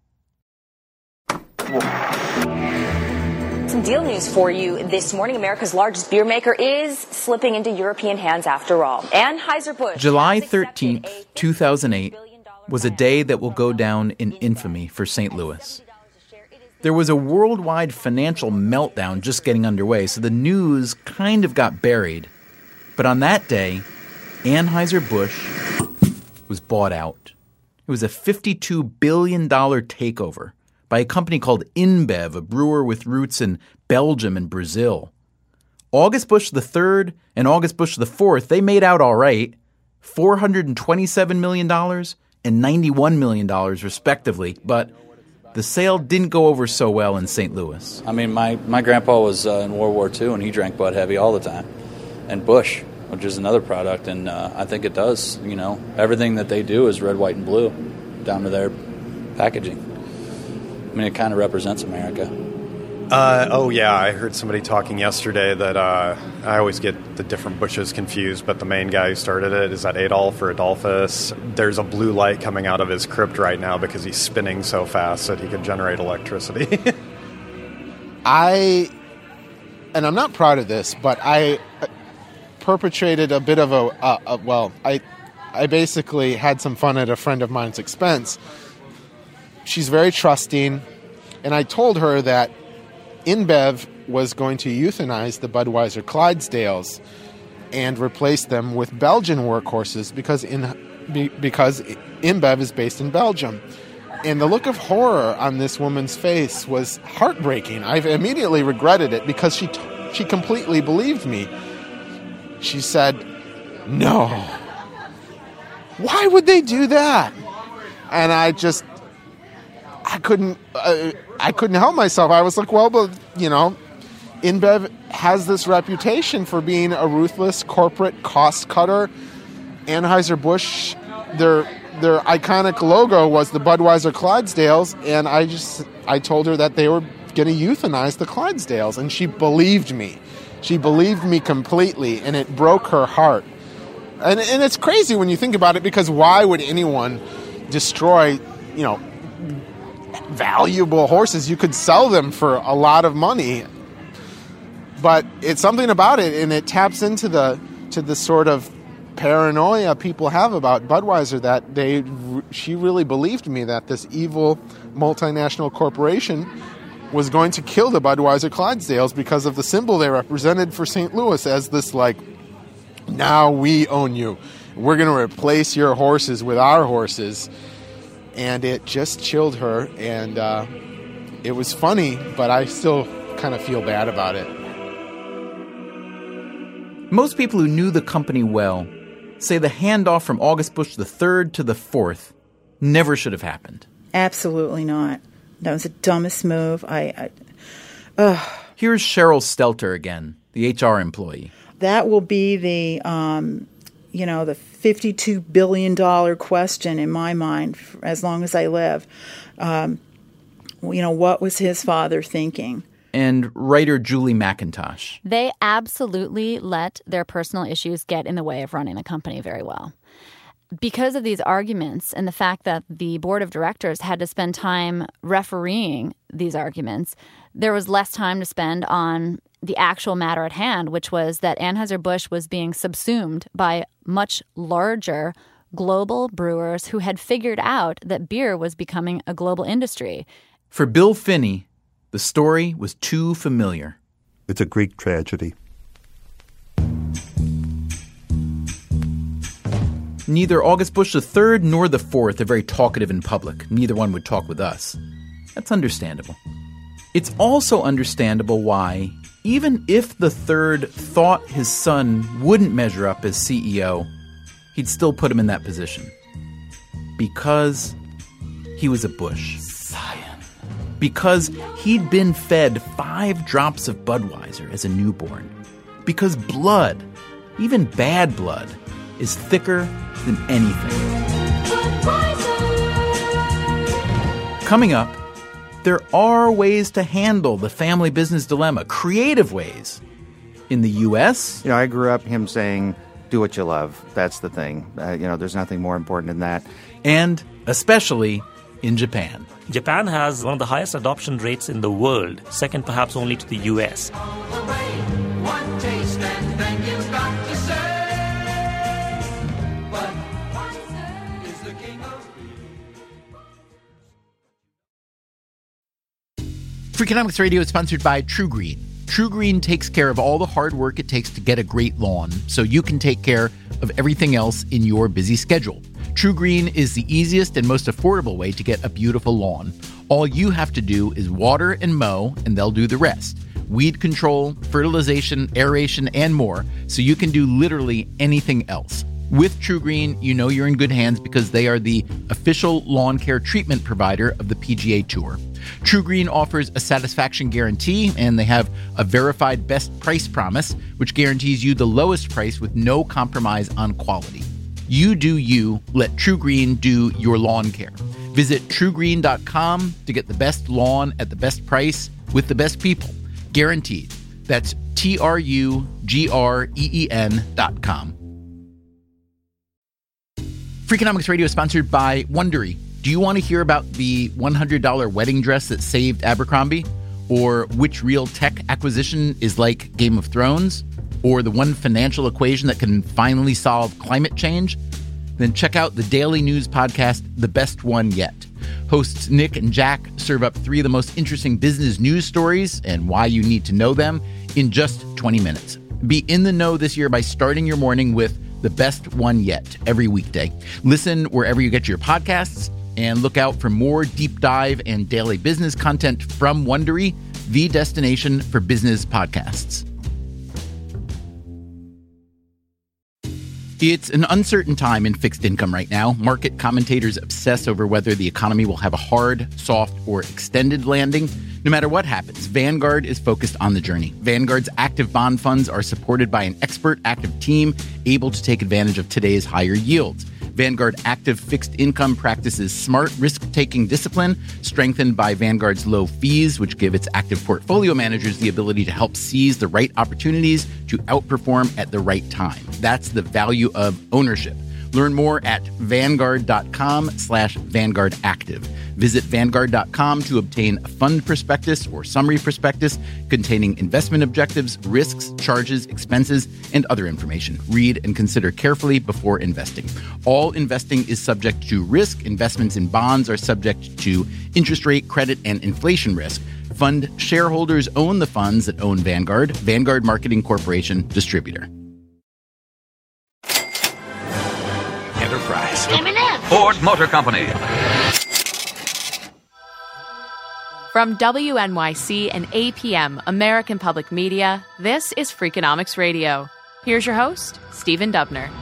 [SPEAKER 22] Some deal news for you this morning. America's largest beer maker is slipping into European hands after all. Anheuser-Busch.
[SPEAKER 1] July thirteenth, two thousand eight was a day that will go down in infamy for Saint Louis. There was a worldwide financial meltdown just getting underway, so the news kind of got buried. But on that day, Anheuser-Busch was bought out. It was a fifty-two billion dollars takeover by a company called InBev, a brewer with roots in Belgium and Brazil. August Busch the third and August Busch the fourth, they made out all right, four hundred twenty-seven million dollars and ninety-one million dollars respectively, but the sale didn't go over so well in Saint Louis.
[SPEAKER 23] I mean, my, my grandpa was uh, in World War Two, and he drank Bud Heavy all the time. And Busch, which is another product, and uh, I think it does, you know, everything that they do is red, white, and blue, down to their packaging. I mean, it kind of represents America.
[SPEAKER 24] Uh, oh, yeah, I heard somebody talking yesterday that uh, I always get the different Bushes confused, but the main guy who started it is that Adolf or Adolphus. There's a blue light coming out of his crypt right now because he's spinning so fast that he could generate electricity.
[SPEAKER 17] I, and I'm not proud of this, but I perpetrated a bit of a, uh, a well, I, I basically had some fun at a friend of mine's expense. She's very trusting, and I told her that InBev was going to euthanize the Budweiser Clydesdales and replace them with Belgian workhorses because in be, because InBev is based in Belgium. And the look of horror on this woman's face was heartbreaking. I immediately regretted it because she t- she completely believed me. She said, "No, why would they do that? And I just, I couldn't, uh, I couldn't help myself. I was like, well, but, you know, InBev has this reputation for being a ruthless corporate cost cutter. Anheuser-Busch, their their iconic logo was the Budweiser Clydesdales, and I just, I told her that they were going to euthanize the Clydesdales, and she believed me. She believed me completely, and it broke her heart. And and it's crazy when you think about it, because why would anyone destroy, you know, valuable horses? You could sell them for a lot of money. But it's something about it, and it taps into the to the sort of paranoia people have about Budweiser, that they she really believed me that this evil multinational corporation was going to kill the Budweiser Clydesdales because of the symbol they represented for Saint Louis as this, like, now we own you. We're going to replace your horses with our horses. And it just chilled her, and uh, it was funny, but I still kind of feel bad about it.
[SPEAKER 1] Most people who knew the company well say the handoff from August Busch the third to the fourth never should have happened.
[SPEAKER 13] Absolutely not. That was the dumbest move. I, I uh.
[SPEAKER 1] Here's Cheryl Stelter again, the H R employee.
[SPEAKER 13] That will be the, um, you know, the fifty-two billion dollars question in my mind as long as I live. Um, you know, what was his father thinking?
[SPEAKER 1] And writer Julie McIntosh.
[SPEAKER 20] They absolutely let their personal issues get in the way of running a company very well. Because of these arguments and the fact that the board of directors had to spend time refereeing these arguments, there was less time to spend on the actual matter at hand, which was that Anheuser-Busch was being subsumed by much larger global brewers who had figured out that beer was becoming a global industry.
[SPEAKER 1] For Bill Finney, the story was too familiar.
[SPEAKER 19] It's a Greek tragedy.
[SPEAKER 1] Neither August Busch the third nor the fourth are very talkative in public. Neither one would talk with us. That's understandable. It's also understandable why, even if the third thought his son wouldn't measure up as C E O, he'd still put him in that position. Because he was a Busch. Science. Because he'd been fed five drops of Budweiser as a newborn. Because blood, even bad blood, is thicker than anything. Coming up, there are ways to handle the family business dilemma, creative ways. In the U S,
[SPEAKER 2] you know, I grew up him saying, do what you love. That's the thing. Uh, you know, there's nothing more important than that.
[SPEAKER 1] And especially in Japan.
[SPEAKER 12] Japan has one of the highest adoption rates in the world, second perhaps only to the U S.
[SPEAKER 1] Freakonomics Radio is sponsored by TruGreen. TruGreen takes care of all the hard work it takes to get a great lawn, so you can take care of everything else in your busy schedule. TruGreen is the easiest and most affordable way to get a beautiful lawn. All you have to do is water and mow, and they'll do the rest. Weed control, fertilization, aeration, and more, so you can do literally anything else. With TruGreen, you know you're in good hands because they are the official lawn care treatment provider of the P G A Tour. TruGreen offers a satisfaction guarantee, and they have a verified best price promise, which guarantees you the lowest price with no compromise on quality. You do you, let TruGreen do your lawn care. Visit True Green dot com to get the best lawn at the best price with the best people. Guaranteed. That's T R U G R E E N dot com. Freakonomics Radio is sponsored by Wondery. Do you want to hear about the one hundred dollars wedding dress that saved Abercrombie? Or which real tech acquisition is like Game of Thrones? Or the one financial equation that can finally solve climate change? Then check out the daily news podcast, The Best One Yet. Hosts Nick and Jack serve up three of the most interesting business news stories and why you need to know them in just twenty minutes. Be in the know this year by starting your morning with The Best One Yet every weekday. Listen wherever you get your podcasts, and look out for more deep dive and daily business content from Wondery, the destination for business podcasts. It's an uncertain time in fixed income right now. Market commentators obsess over whether the economy will have a hard, soft, or extended landing. No matter what happens, Vanguard is focused on the journey. Vanguard's active bond funds are supported by an expert active team able to take advantage of today's higher yields. Vanguard Active Fixed Income practices smart risk-taking discipline, strengthened by Vanguard's low fees, which give its active portfolio managers the ability to help seize the right opportunities to outperform at the right time. That's the value of ownership. Learn more at vanguard.com slash Vanguard Active. Visit vanguard dot com to obtain a fund prospectus or summary prospectus containing investment objectives, risks, charges, expenses, and other information. Read and consider carefully before investing. All investing is subject to risk. Investments in bonds are subject to interest rate, credit, and inflation risk. Fund shareholders own the funds that own Vanguard. Vanguard Marketing Corporation, distributor.
[SPEAKER 4] Enterprise. M and M. Ford Motor Company.
[SPEAKER 9] From W N Y C and A P M, American Public Media, this is Freakonomics Radio. Here's your host, Stephen Dubner.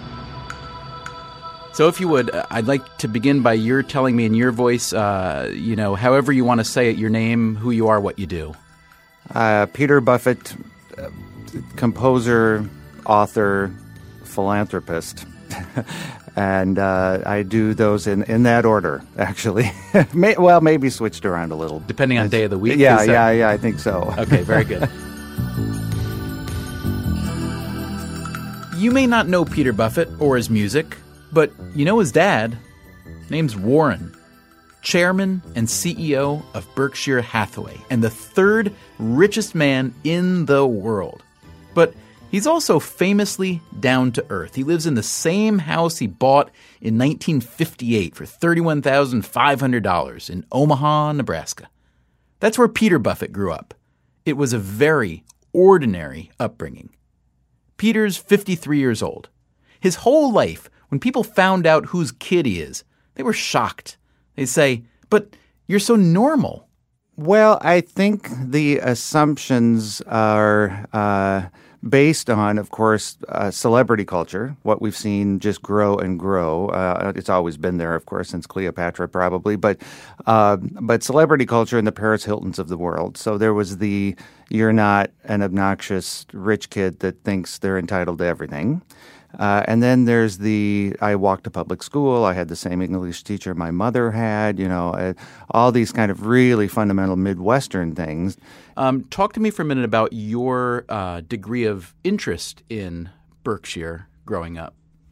[SPEAKER 1] So if you would, uh, I'd like to begin by your telling me in your voice, uh, you know, however you want to say it, your name, who you are, what you do.
[SPEAKER 2] Uh, Peter Buffett, uh, composer, author, philanthropist. And uh, I do those in, in that order, actually. May, well, maybe switched around a little.
[SPEAKER 1] Depending on day of the week?
[SPEAKER 2] Yeah,
[SPEAKER 1] that...
[SPEAKER 2] yeah, yeah, I think so.
[SPEAKER 1] Okay, very good. You may not know Peter Buffett or his music, but you know his dad. Name's Warren, chairman and C E O of Berkshire Hathaway, and the third richest man in the world. But he's also famously down to earth. He lives in the same house he bought in nineteen fifty-eight for thirty-one thousand five hundred dollars in Omaha, Nebraska. That's where Peter Buffett grew up. It was a very ordinary upbringing. Peter's fifty-three years old. His whole life, when people found out whose kid he is, they were shocked. They'd say, "But you're so normal."
[SPEAKER 2] Well, I think the assumptions are uh, based on, of course, uh, celebrity culture, what we've seen just grow and grow. Uh, it's always been there, of course, since Cleopatra probably, but uh, but celebrity culture and the Paris Hiltons of the world. So there was the, you're not an obnoxious rich kid that thinks they're entitled to everything. Uh, and then there's the, I walked to public school, I had the same English teacher my mother had, you know, uh, all these kind of really fundamental Midwestern things.
[SPEAKER 1] Um, talk to me for a minute about your uh, degree of interest in Berkshire growing up.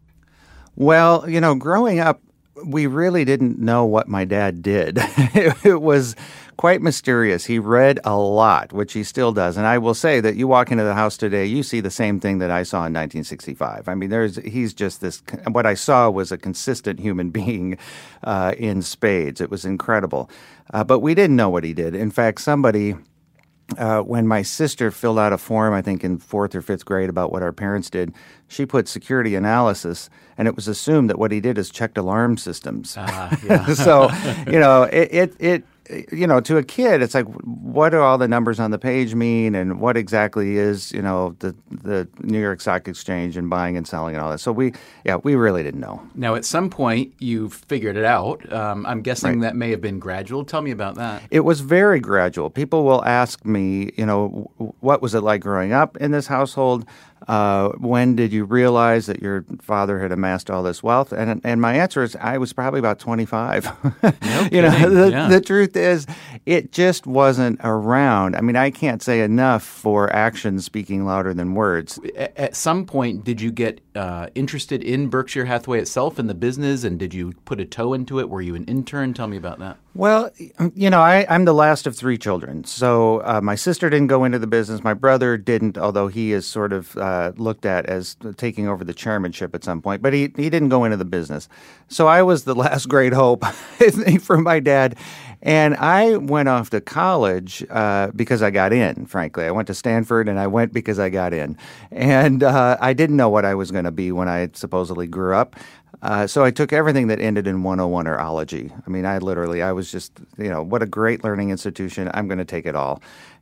[SPEAKER 2] Well, you know, growing up, we really didn't know what my dad did. It was quite mysterious. He read a lot, which he still does. And I will say that you walk into the house today, you see the same thing that I saw in nineteen sixty-five. I mean, there's he's just this, what I saw was a consistent human being uh, in spades. It was incredible. Uh, but we didn't know what he did. In fact, somebody... Uh, when my sister filled out a form, I think in fourth or fifth grade, about what our parents did, she put security analysis, and it was assumed that what he did is checked alarm systems.
[SPEAKER 1] Uh, yeah.
[SPEAKER 2] So, you know, it, it, it, you know, to a kid, it's like, what do all the numbers on the page mean, and what exactly is, you know, the the New York Stock Exchange and buying and selling and all that. So we, yeah, we really didn't know.
[SPEAKER 1] Now, at some point, you figured it out. Um, I'm guessing
[SPEAKER 2] Right.
[SPEAKER 1] that may have been gradual. Tell me about that.
[SPEAKER 2] It was very gradual. People will ask me, you know, what was it like growing up in this household? Uh, when did you realize that your father had amassed all this wealth? And and my answer is, I was probably about twenty-five.
[SPEAKER 1] No
[SPEAKER 2] you know,
[SPEAKER 1] kidding.
[SPEAKER 2] the,
[SPEAKER 1] Yeah.
[SPEAKER 2] the truth is, it just wasn't around. I mean, I can't say enough for actions speaking louder than words.
[SPEAKER 1] At, at some point, did you get uh, interested in Berkshire Hathaway itself and the business, and did you put a toe into it? Were you an intern? Tell me about that.
[SPEAKER 2] Well, you know, I, I'm the last of three children. So uh, my sister didn't go into the business. My brother didn't, although he is sort of uh, looked at as taking over the chairmanship at some point. But he, he didn't go into the business. So I was the last great hope, I think, for my dad. And I went off to college uh, because I got in, frankly. I went to Stanford, and I went because I got in. And uh, I didn't know what I was going to be when I supposedly grew up. Uh, so I took everything that ended in one oh one or ology. I mean, I literally, I was just, you know, what a great learning institution. I'm going to take it all.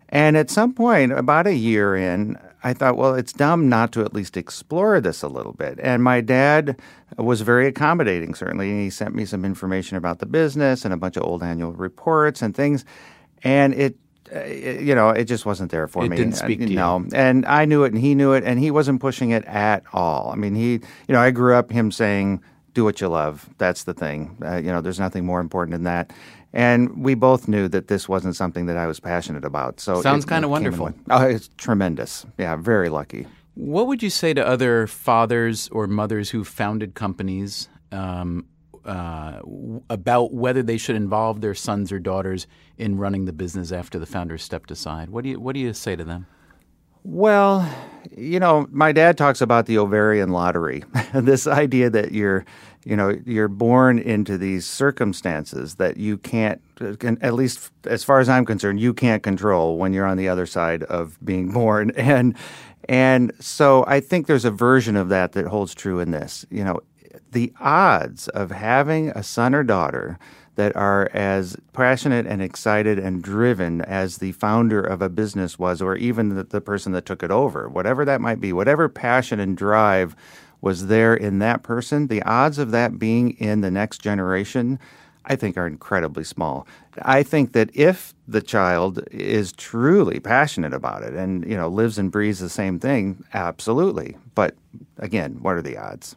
[SPEAKER 2] And at some point, about a year in, I thought, well, it's dumb not to at least explore this a little bit. And my dad was very accommodating, certainly. He sent me some information about the business and a bunch of old annual reports and things. And it, it you know, it just wasn't there for
[SPEAKER 1] it
[SPEAKER 2] me.
[SPEAKER 1] It didn't speak to
[SPEAKER 2] no.
[SPEAKER 1] you.
[SPEAKER 2] And I knew it and he knew it, and he wasn't pushing it at all. I mean, he, you know, I grew up him saying, do what you love. That's the thing. Uh, you know, there's nothing more important than that. And we both knew that this wasn't something that I was passionate about. So
[SPEAKER 1] Sounds kind of
[SPEAKER 2] it
[SPEAKER 1] wonderful.
[SPEAKER 2] Oh, it's tremendous. Yeah, very lucky.
[SPEAKER 1] What would you say to other fathers or mothers who founded companies um, uh, about whether they should involve their sons or daughters in running the business after the founders stepped aside? What do you What do you say to them?
[SPEAKER 2] Well, you know, my dad talks about the ovarian lottery, this idea that you're, you know, you're born into these circumstances that you can't, at least as far as I'm concerned, you can't control when you're on the other side of being born. And and so I think there's a version of that that holds true in this. You know, the odds of having a son or daughter that are as passionate and excited and driven as the founder of a business was, or even the, the person that took it over, whatever that might be, whatever passion and drive was there in that person, the odds of that being in the next generation, I think, are incredibly small. I think that if the child is truly passionate about it and, you know, lives and breathes the same thing, absolutely. But again, what are the odds?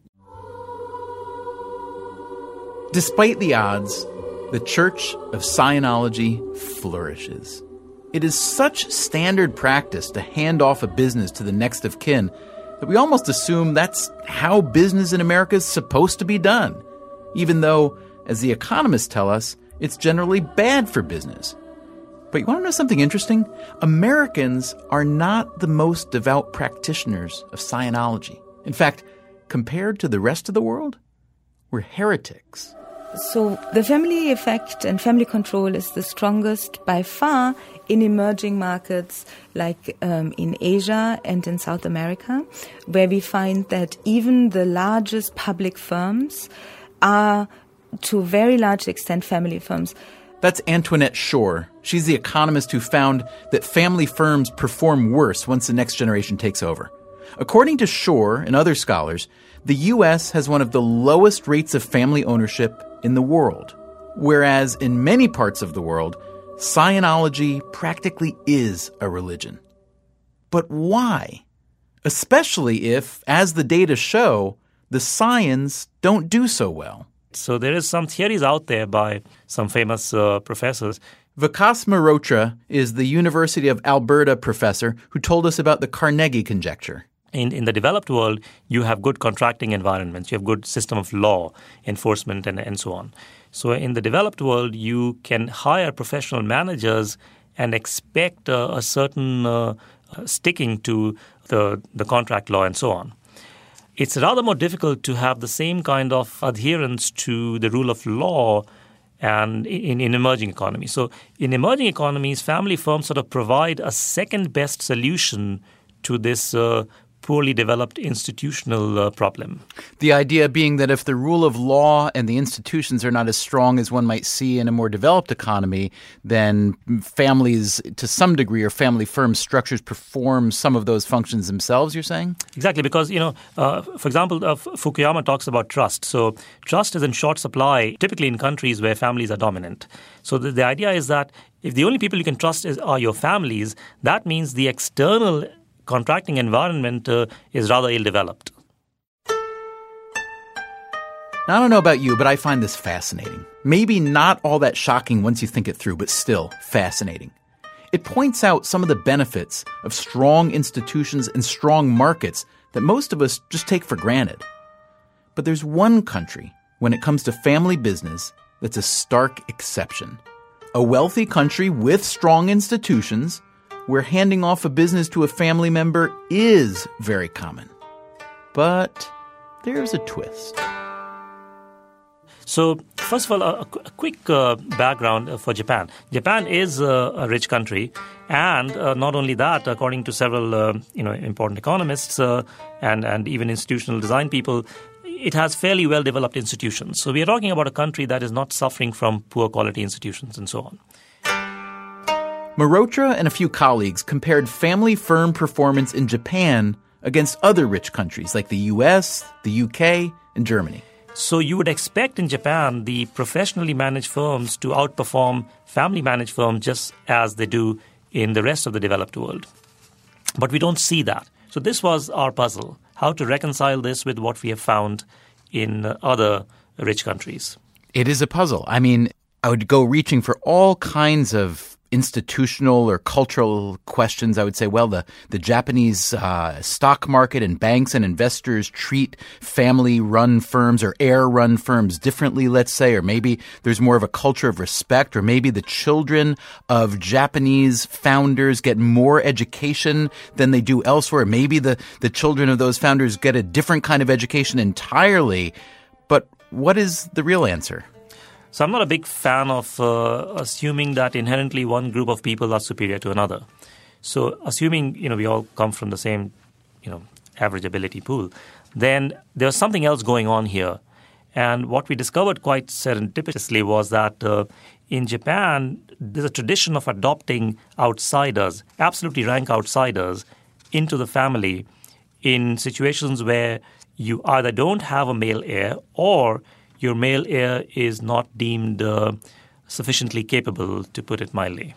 [SPEAKER 1] Despite the odds, the Church of Scientology flourishes. It is such standard practice to hand off a business to the next of kin that we almost assume that's how business in America is supposed to be done, even though, as the economists tell us, it's generally bad for business. But you want to know something interesting? Americans are not the most devout practitioners of Scientology. In fact, compared to the rest of the world, we're heretics.
[SPEAKER 5] So the family effect and family control is the strongest by far in emerging markets like um, in Asia and in South America, where we find that even the largest public firms are, to a very large extent, family firms.
[SPEAKER 1] That's Antoinette Shore. She's the economist who found that family firms perform worse once the next generation takes over. According to Shore and other scholars, the U S has one of the lowest rates of family ownership in the world, whereas in many parts of the world, Scientology practically is a religion. But why? Especially if, as the data show, the Science don't do so well.
[SPEAKER 12] So there is some theories out there by some famous uh, professors.
[SPEAKER 1] Vikas Mehrotra is the University of Alberta professor who told us about the Carnegie conjecture.
[SPEAKER 12] In, in the developed world, you have good contracting environments. You have good system of law enforcement and, and so on. So in the developed world, you can hire professional managers and expect uh, a certain uh, sticking to the, the contract law and so on. It's rather more difficult to have the same kind of adherence to the rule of law and in, in emerging economies. So in emerging economies, family firms sort of provide a second best solution to this uh, poorly developed institutional uh, problem.
[SPEAKER 1] The idea being that if the rule of law and the institutions are not as strong as one might see in a more developed economy, then families, to some degree, or family firm structures perform some of those functions themselves, you're saying?
[SPEAKER 12] Exactly, because, you know, uh, for example, uh, Fukuyama talks about trust. So trust is in short supply, typically in countries where families are dominant. So the, the idea is that if the only people you can trust is, are your families, that means the external contracting environment uh, is rather ill-developed.
[SPEAKER 1] Now, I don't know about you, but I find this fascinating. Maybe not all that shocking once you think it through, but still fascinating. It points out some of the benefits of strong institutions and strong markets that most of us just take for granted. But there's one country, when it comes to family business, that's a stark exception. A wealthy country with strong institutions where handing off a business to a family member is very common. But there's a twist.
[SPEAKER 12] So, first of all, a, a quick uh, background for Japan. Japan is uh, a rich country, and uh, not only that, according to several uh, you know important economists uh, and, and even institutional design people, it has fairly well-developed institutions. So we are talking about a country that is not suffering from poor quality institutions and so on.
[SPEAKER 1] Mehrotra and a few colleagues compared family firm performance in Japan against other rich countries like the U S, the U K, and Germany.
[SPEAKER 12] So you would expect in Japan the professionally managed firms to outperform family managed firms just as they do in the rest of the developed world. But we don't see that. So this was our puzzle, how to reconcile this with what we have found in other rich countries.
[SPEAKER 1] It is a puzzle. I mean, I would go reaching for all kinds of institutional or cultural questions. I would say, well, the, the Japanese uh, stock market and banks and investors treat family-run firms or heir-run firms differently, let's say, or maybe there's more of a culture of respect, or maybe the children of Japanese founders get more education than they do elsewhere. Maybe the, the children of those founders get a different kind of education entirely. But what is the real answer?
[SPEAKER 12] So I'm not a big fan of uh, assuming that inherently one group of people are superior to another. So assuming, you know, we all come from the same, you know, average ability pool, then there's something else going on here. And what we discovered quite serendipitously was that uh, in Japan, there's a tradition of adopting outsiders, absolutely rank outsiders, into the family in situations where you either don't have a male heir or your male heir is not deemed uh, sufficiently capable, to put it mildly.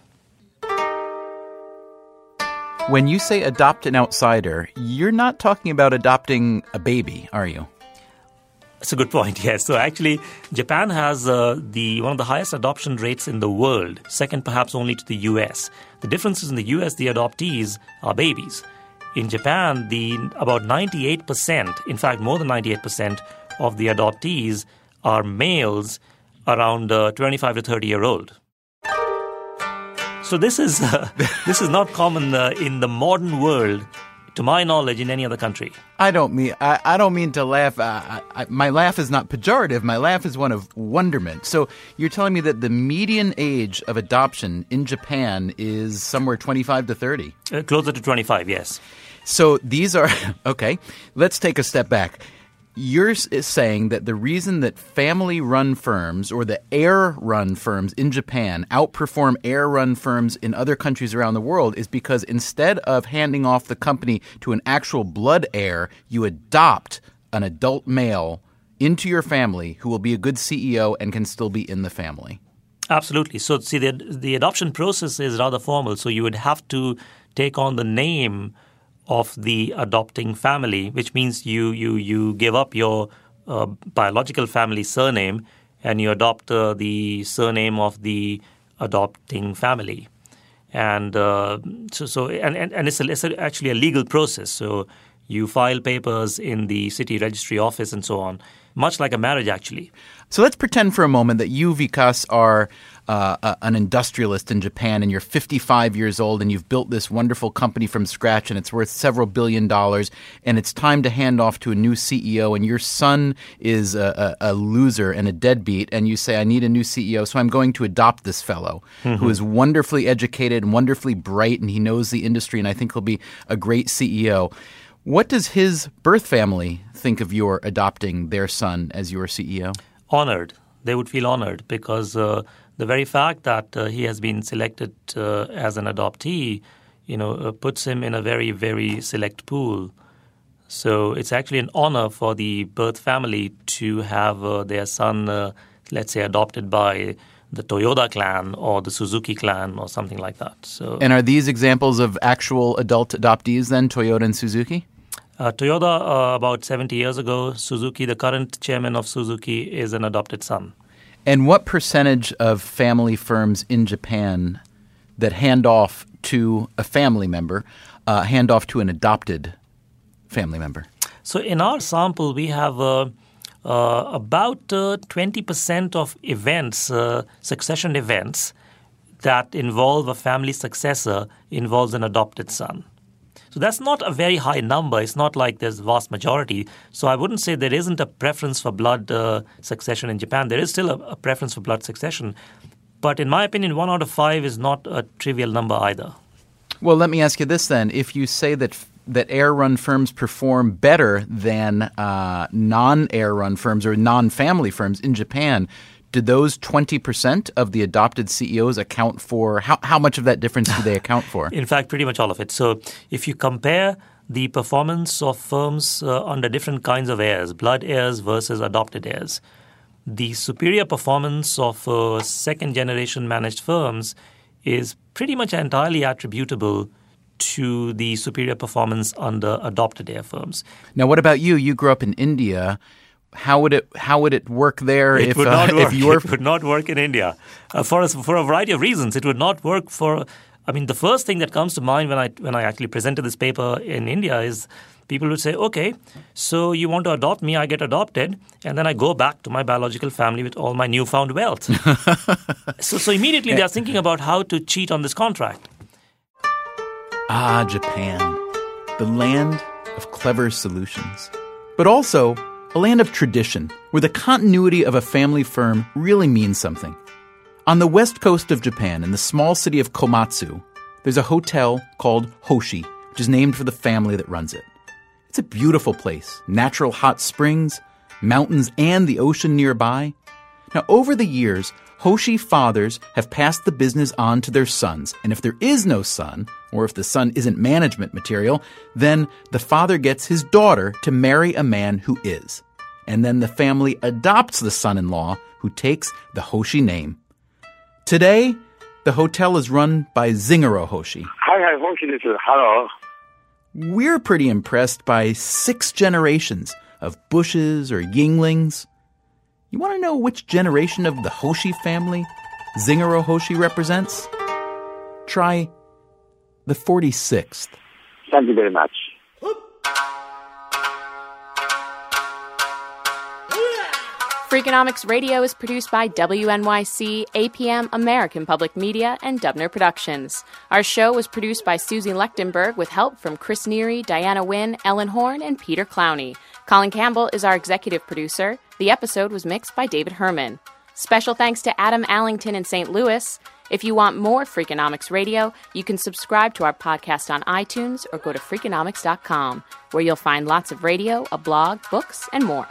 [SPEAKER 1] When you say adopt an outsider, you're not talking about adopting a baby, are you?
[SPEAKER 12] That's a good point, yes. So actually, Japan has uh, the one of the highest adoption rates in the world, second perhaps only to the U S. The difference is in the U S, the adoptees are babies. In Japan, the about ninety-eight percent, in fact more than ninety-eight percent of the adoptees are males around uh, twenty-five to thirty year old. So this is uh, this is not common uh, in the modern world, to my knowledge, in any other country.
[SPEAKER 1] I don't mean I, I don't mean to laugh. I, I, my laugh is not pejorative. My laugh is one of wonderment. So you're telling me that the median age of adoption in Japan is somewhere twenty-five to thirty?
[SPEAKER 12] Uh, closer to twenty-five, yes.
[SPEAKER 1] So these are okay. Let's take a step back. You're saying that the reason that family-run firms or the heir-run firms in Japan outperform heir-run firms in other countries around the world is because instead of handing off the company to an actual blood heir, you adopt an adult male into your family who will be a good C E O and can still be in the family.
[SPEAKER 12] Absolutely. So, see, the, the adoption process is rather formal. So you would have to take on the name of the adopting family, which means you you you give up your uh, biological family surname and you adopt uh, the surname of the adopting family, and uh, so so and, and, and it's, a, it's a, actually a legal process. So you file papers in the city registry office and so on, much like a marriage actually.
[SPEAKER 1] So let's pretend for a moment that you, Vikas, are uh, a, an industrialist in Japan and you're fifty-five years old and you've built this wonderful company from scratch and it's worth several billion dollars and it's time to hand off to a new C E O and your son is a, a, a loser and a deadbeat and you say, I need a new C E O, so I'm going to adopt this fellow mm-hmm. who is wonderfully educated and wonderfully bright and he knows the industry and I think he'll be a great C E O. What does his birth family think of your adopting their son as your C E O?
[SPEAKER 12] Honored. They would feel honored because uh, the very fact that uh, he has been selected uh, as an adoptee, you know, uh, puts him in a very, very select pool. So it's actually an honor for the birth family to have uh, their son, uh, let's say, adopted by the Toyota clan or the Suzuki clan or something like that. So,
[SPEAKER 1] and are these examples of actual adult adoptees then, Toyota and Suzuki?
[SPEAKER 12] Uh, Toyota, uh, about seventy years ago, Suzuki, the current chairman of Suzuki, is an adopted son.
[SPEAKER 1] And what percentage of family firms in Japan that hand off to a family member uh, hand off to an adopted family member?
[SPEAKER 12] So in our sample, we have uh, uh, about uh, twenty percent of events, uh, succession events, that involve a family successor involves an adopted son. So that's not a very high number. It's not like there's a vast majority. So I wouldn't say there isn't a preference for blood uh, succession in Japan. There is still a, a preference for blood succession. But in my opinion, one out of five is not a trivial number either.
[SPEAKER 1] Well, let me ask you this then. If you say that that heir-run firms perform better than uh, non-heir-run firms or non-family firms in Japan, do those twenty percent of the adopted C E Os account for, how, how much of that difference do they account for?
[SPEAKER 12] In fact, pretty much all of it. So if you compare the performance of firms uh, under different kinds of heirs, blood heirs versus adopted heirs, the superior performance of uh, second-generation managed firms is pretty much entirely attributable to the superior performance under adopted heir firms.
[SPEAKER 1] Now, what about you? You grew up in India. How would it how would it work there?
[SPEAKER 12] It
[SPEAKER 1] if,
[SPEAKER 12] would not
[SPEAKER 1] uh,
[SPEAKER 12] work.
[SPEAKER 1] If you were...
[SPEAKER 12] It would not work in India uh, for a, for a variety of reasons. It would not work for. I mean, the first thing that comes to mind when I when I actually presented this paper in India is people would say, "Okay, so you want to adopt me? I get adopted, and then I go back to my biological family with all my newfound wealth." so so immediately they are thinking about how to cheat on this contract.
[SPEAKER 1] Ah, Japan, the land of clever solutions, but also a land of tradition, where the continuity of a family firm really means something. On the west coast of Japan, in the small city of Komatsu, there's a hotel called Hoshi, which is named for the family that runs it. It's a beautiful place, natural hot springs, mountains, and the ocean nearby. Now, over the years, Hoshi fathers have passed the business on to their sons, and if there is no son, or if the son isn't management material, then the father gets his daughter to marry a man who is. And then the family adopts the son-in-law who takes the Hoshi name. Today, the hotel is run by Zingaro Hoshi.
[SPEAKER 21] Hi, hi, Hoshi, this is Hello.
[SPEAKER 1] We're pretty impressed by six generations of Bushes or Yinglings. You want to know which generation of the Hoshi family Zingaro Hoshi represents? Try the forty-sixth.
[SPEAKER 21] Thank you very much.
[SPEAKER 9] Freakonomics Radio is produced by W N Y C, A P M, American Public Media, and Dubner Productions. Our show was produced by Susie Lechtenberg with help from Chris Neary, Diana Wynn, Ellen Horn, and Peter Clowney. Colin Campbell is our executive producer. The episode was mixed by David Herman. Special thanks to Adam Allington in Saint Louis. If you want more Freakonomics Radio, you can subscribe to our podcast on iTunes or go to Freakonomics dot com, where you'll find lots of radio, a blog, books, and more.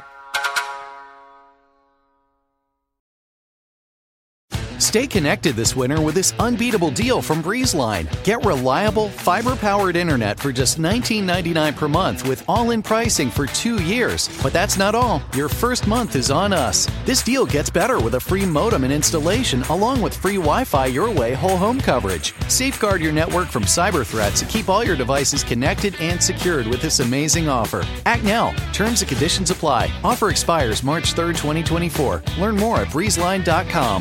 [SPEAKER 3] Stay connected this winter with this unbeatable deal from BreezeLine. Get reliable, fiber-powered internet for just nineteen ninety-nine dollars per month with all-in pricing for two years. But that's not all. Your first month is on us. This deal gets better with a free modem and installation, along with free Wi-Fi your way whole home coverage. Safeguard your network from cyber threats and keep all your devices connected and secured with this amazing offer. Act now. Terms and conditions apply. Offer expires March third, twenty twenty-four. Learn more at breeze line dot com.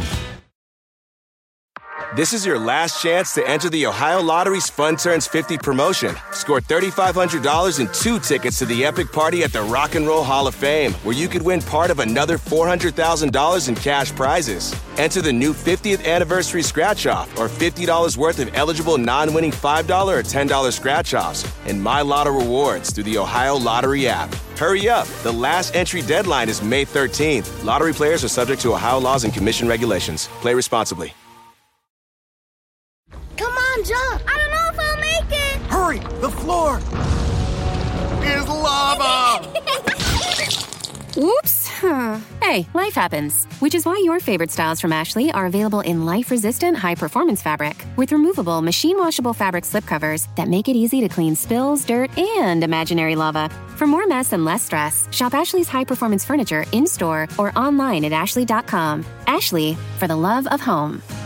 [SPEAKER 6] This is your last chance to enter the Ohio Lottery's Fun Turns fifty promotion. Score three thousand five hundred dollars and two tickets to the epic party at the Rock and Roll Hall of Fame, where you could win part of another four hundred thousand dollars in cash prizes. Enter the new fiftieth anniversary scratch-off or fifty dollars worth of eligible non-winning five dollars or ten dollars scratch-offs and My Lotto rewards through the Ohio Lottery app. Hurry up. The last entry deadline is May thirteenth. Lottery players are subject to Ohio laws and commission regulations. Play responsibly.
[SPEAKER 21] Come on, jump! I don't know if I'll make it! Hurry! The floor is lava!
[SPEAKER 10] Oops. Hey, life happens. Which is why your favorite styles from Ashley are available in life-resistant, high-performance fabric with removable, machine-washable fabric slipcovers that make it easy to clean spills, dirt, and imaginary lava. For more mess and less stress, shop Ashley's high-performance furniture in-store or online at ashley dot com. Ashley, for the love of home.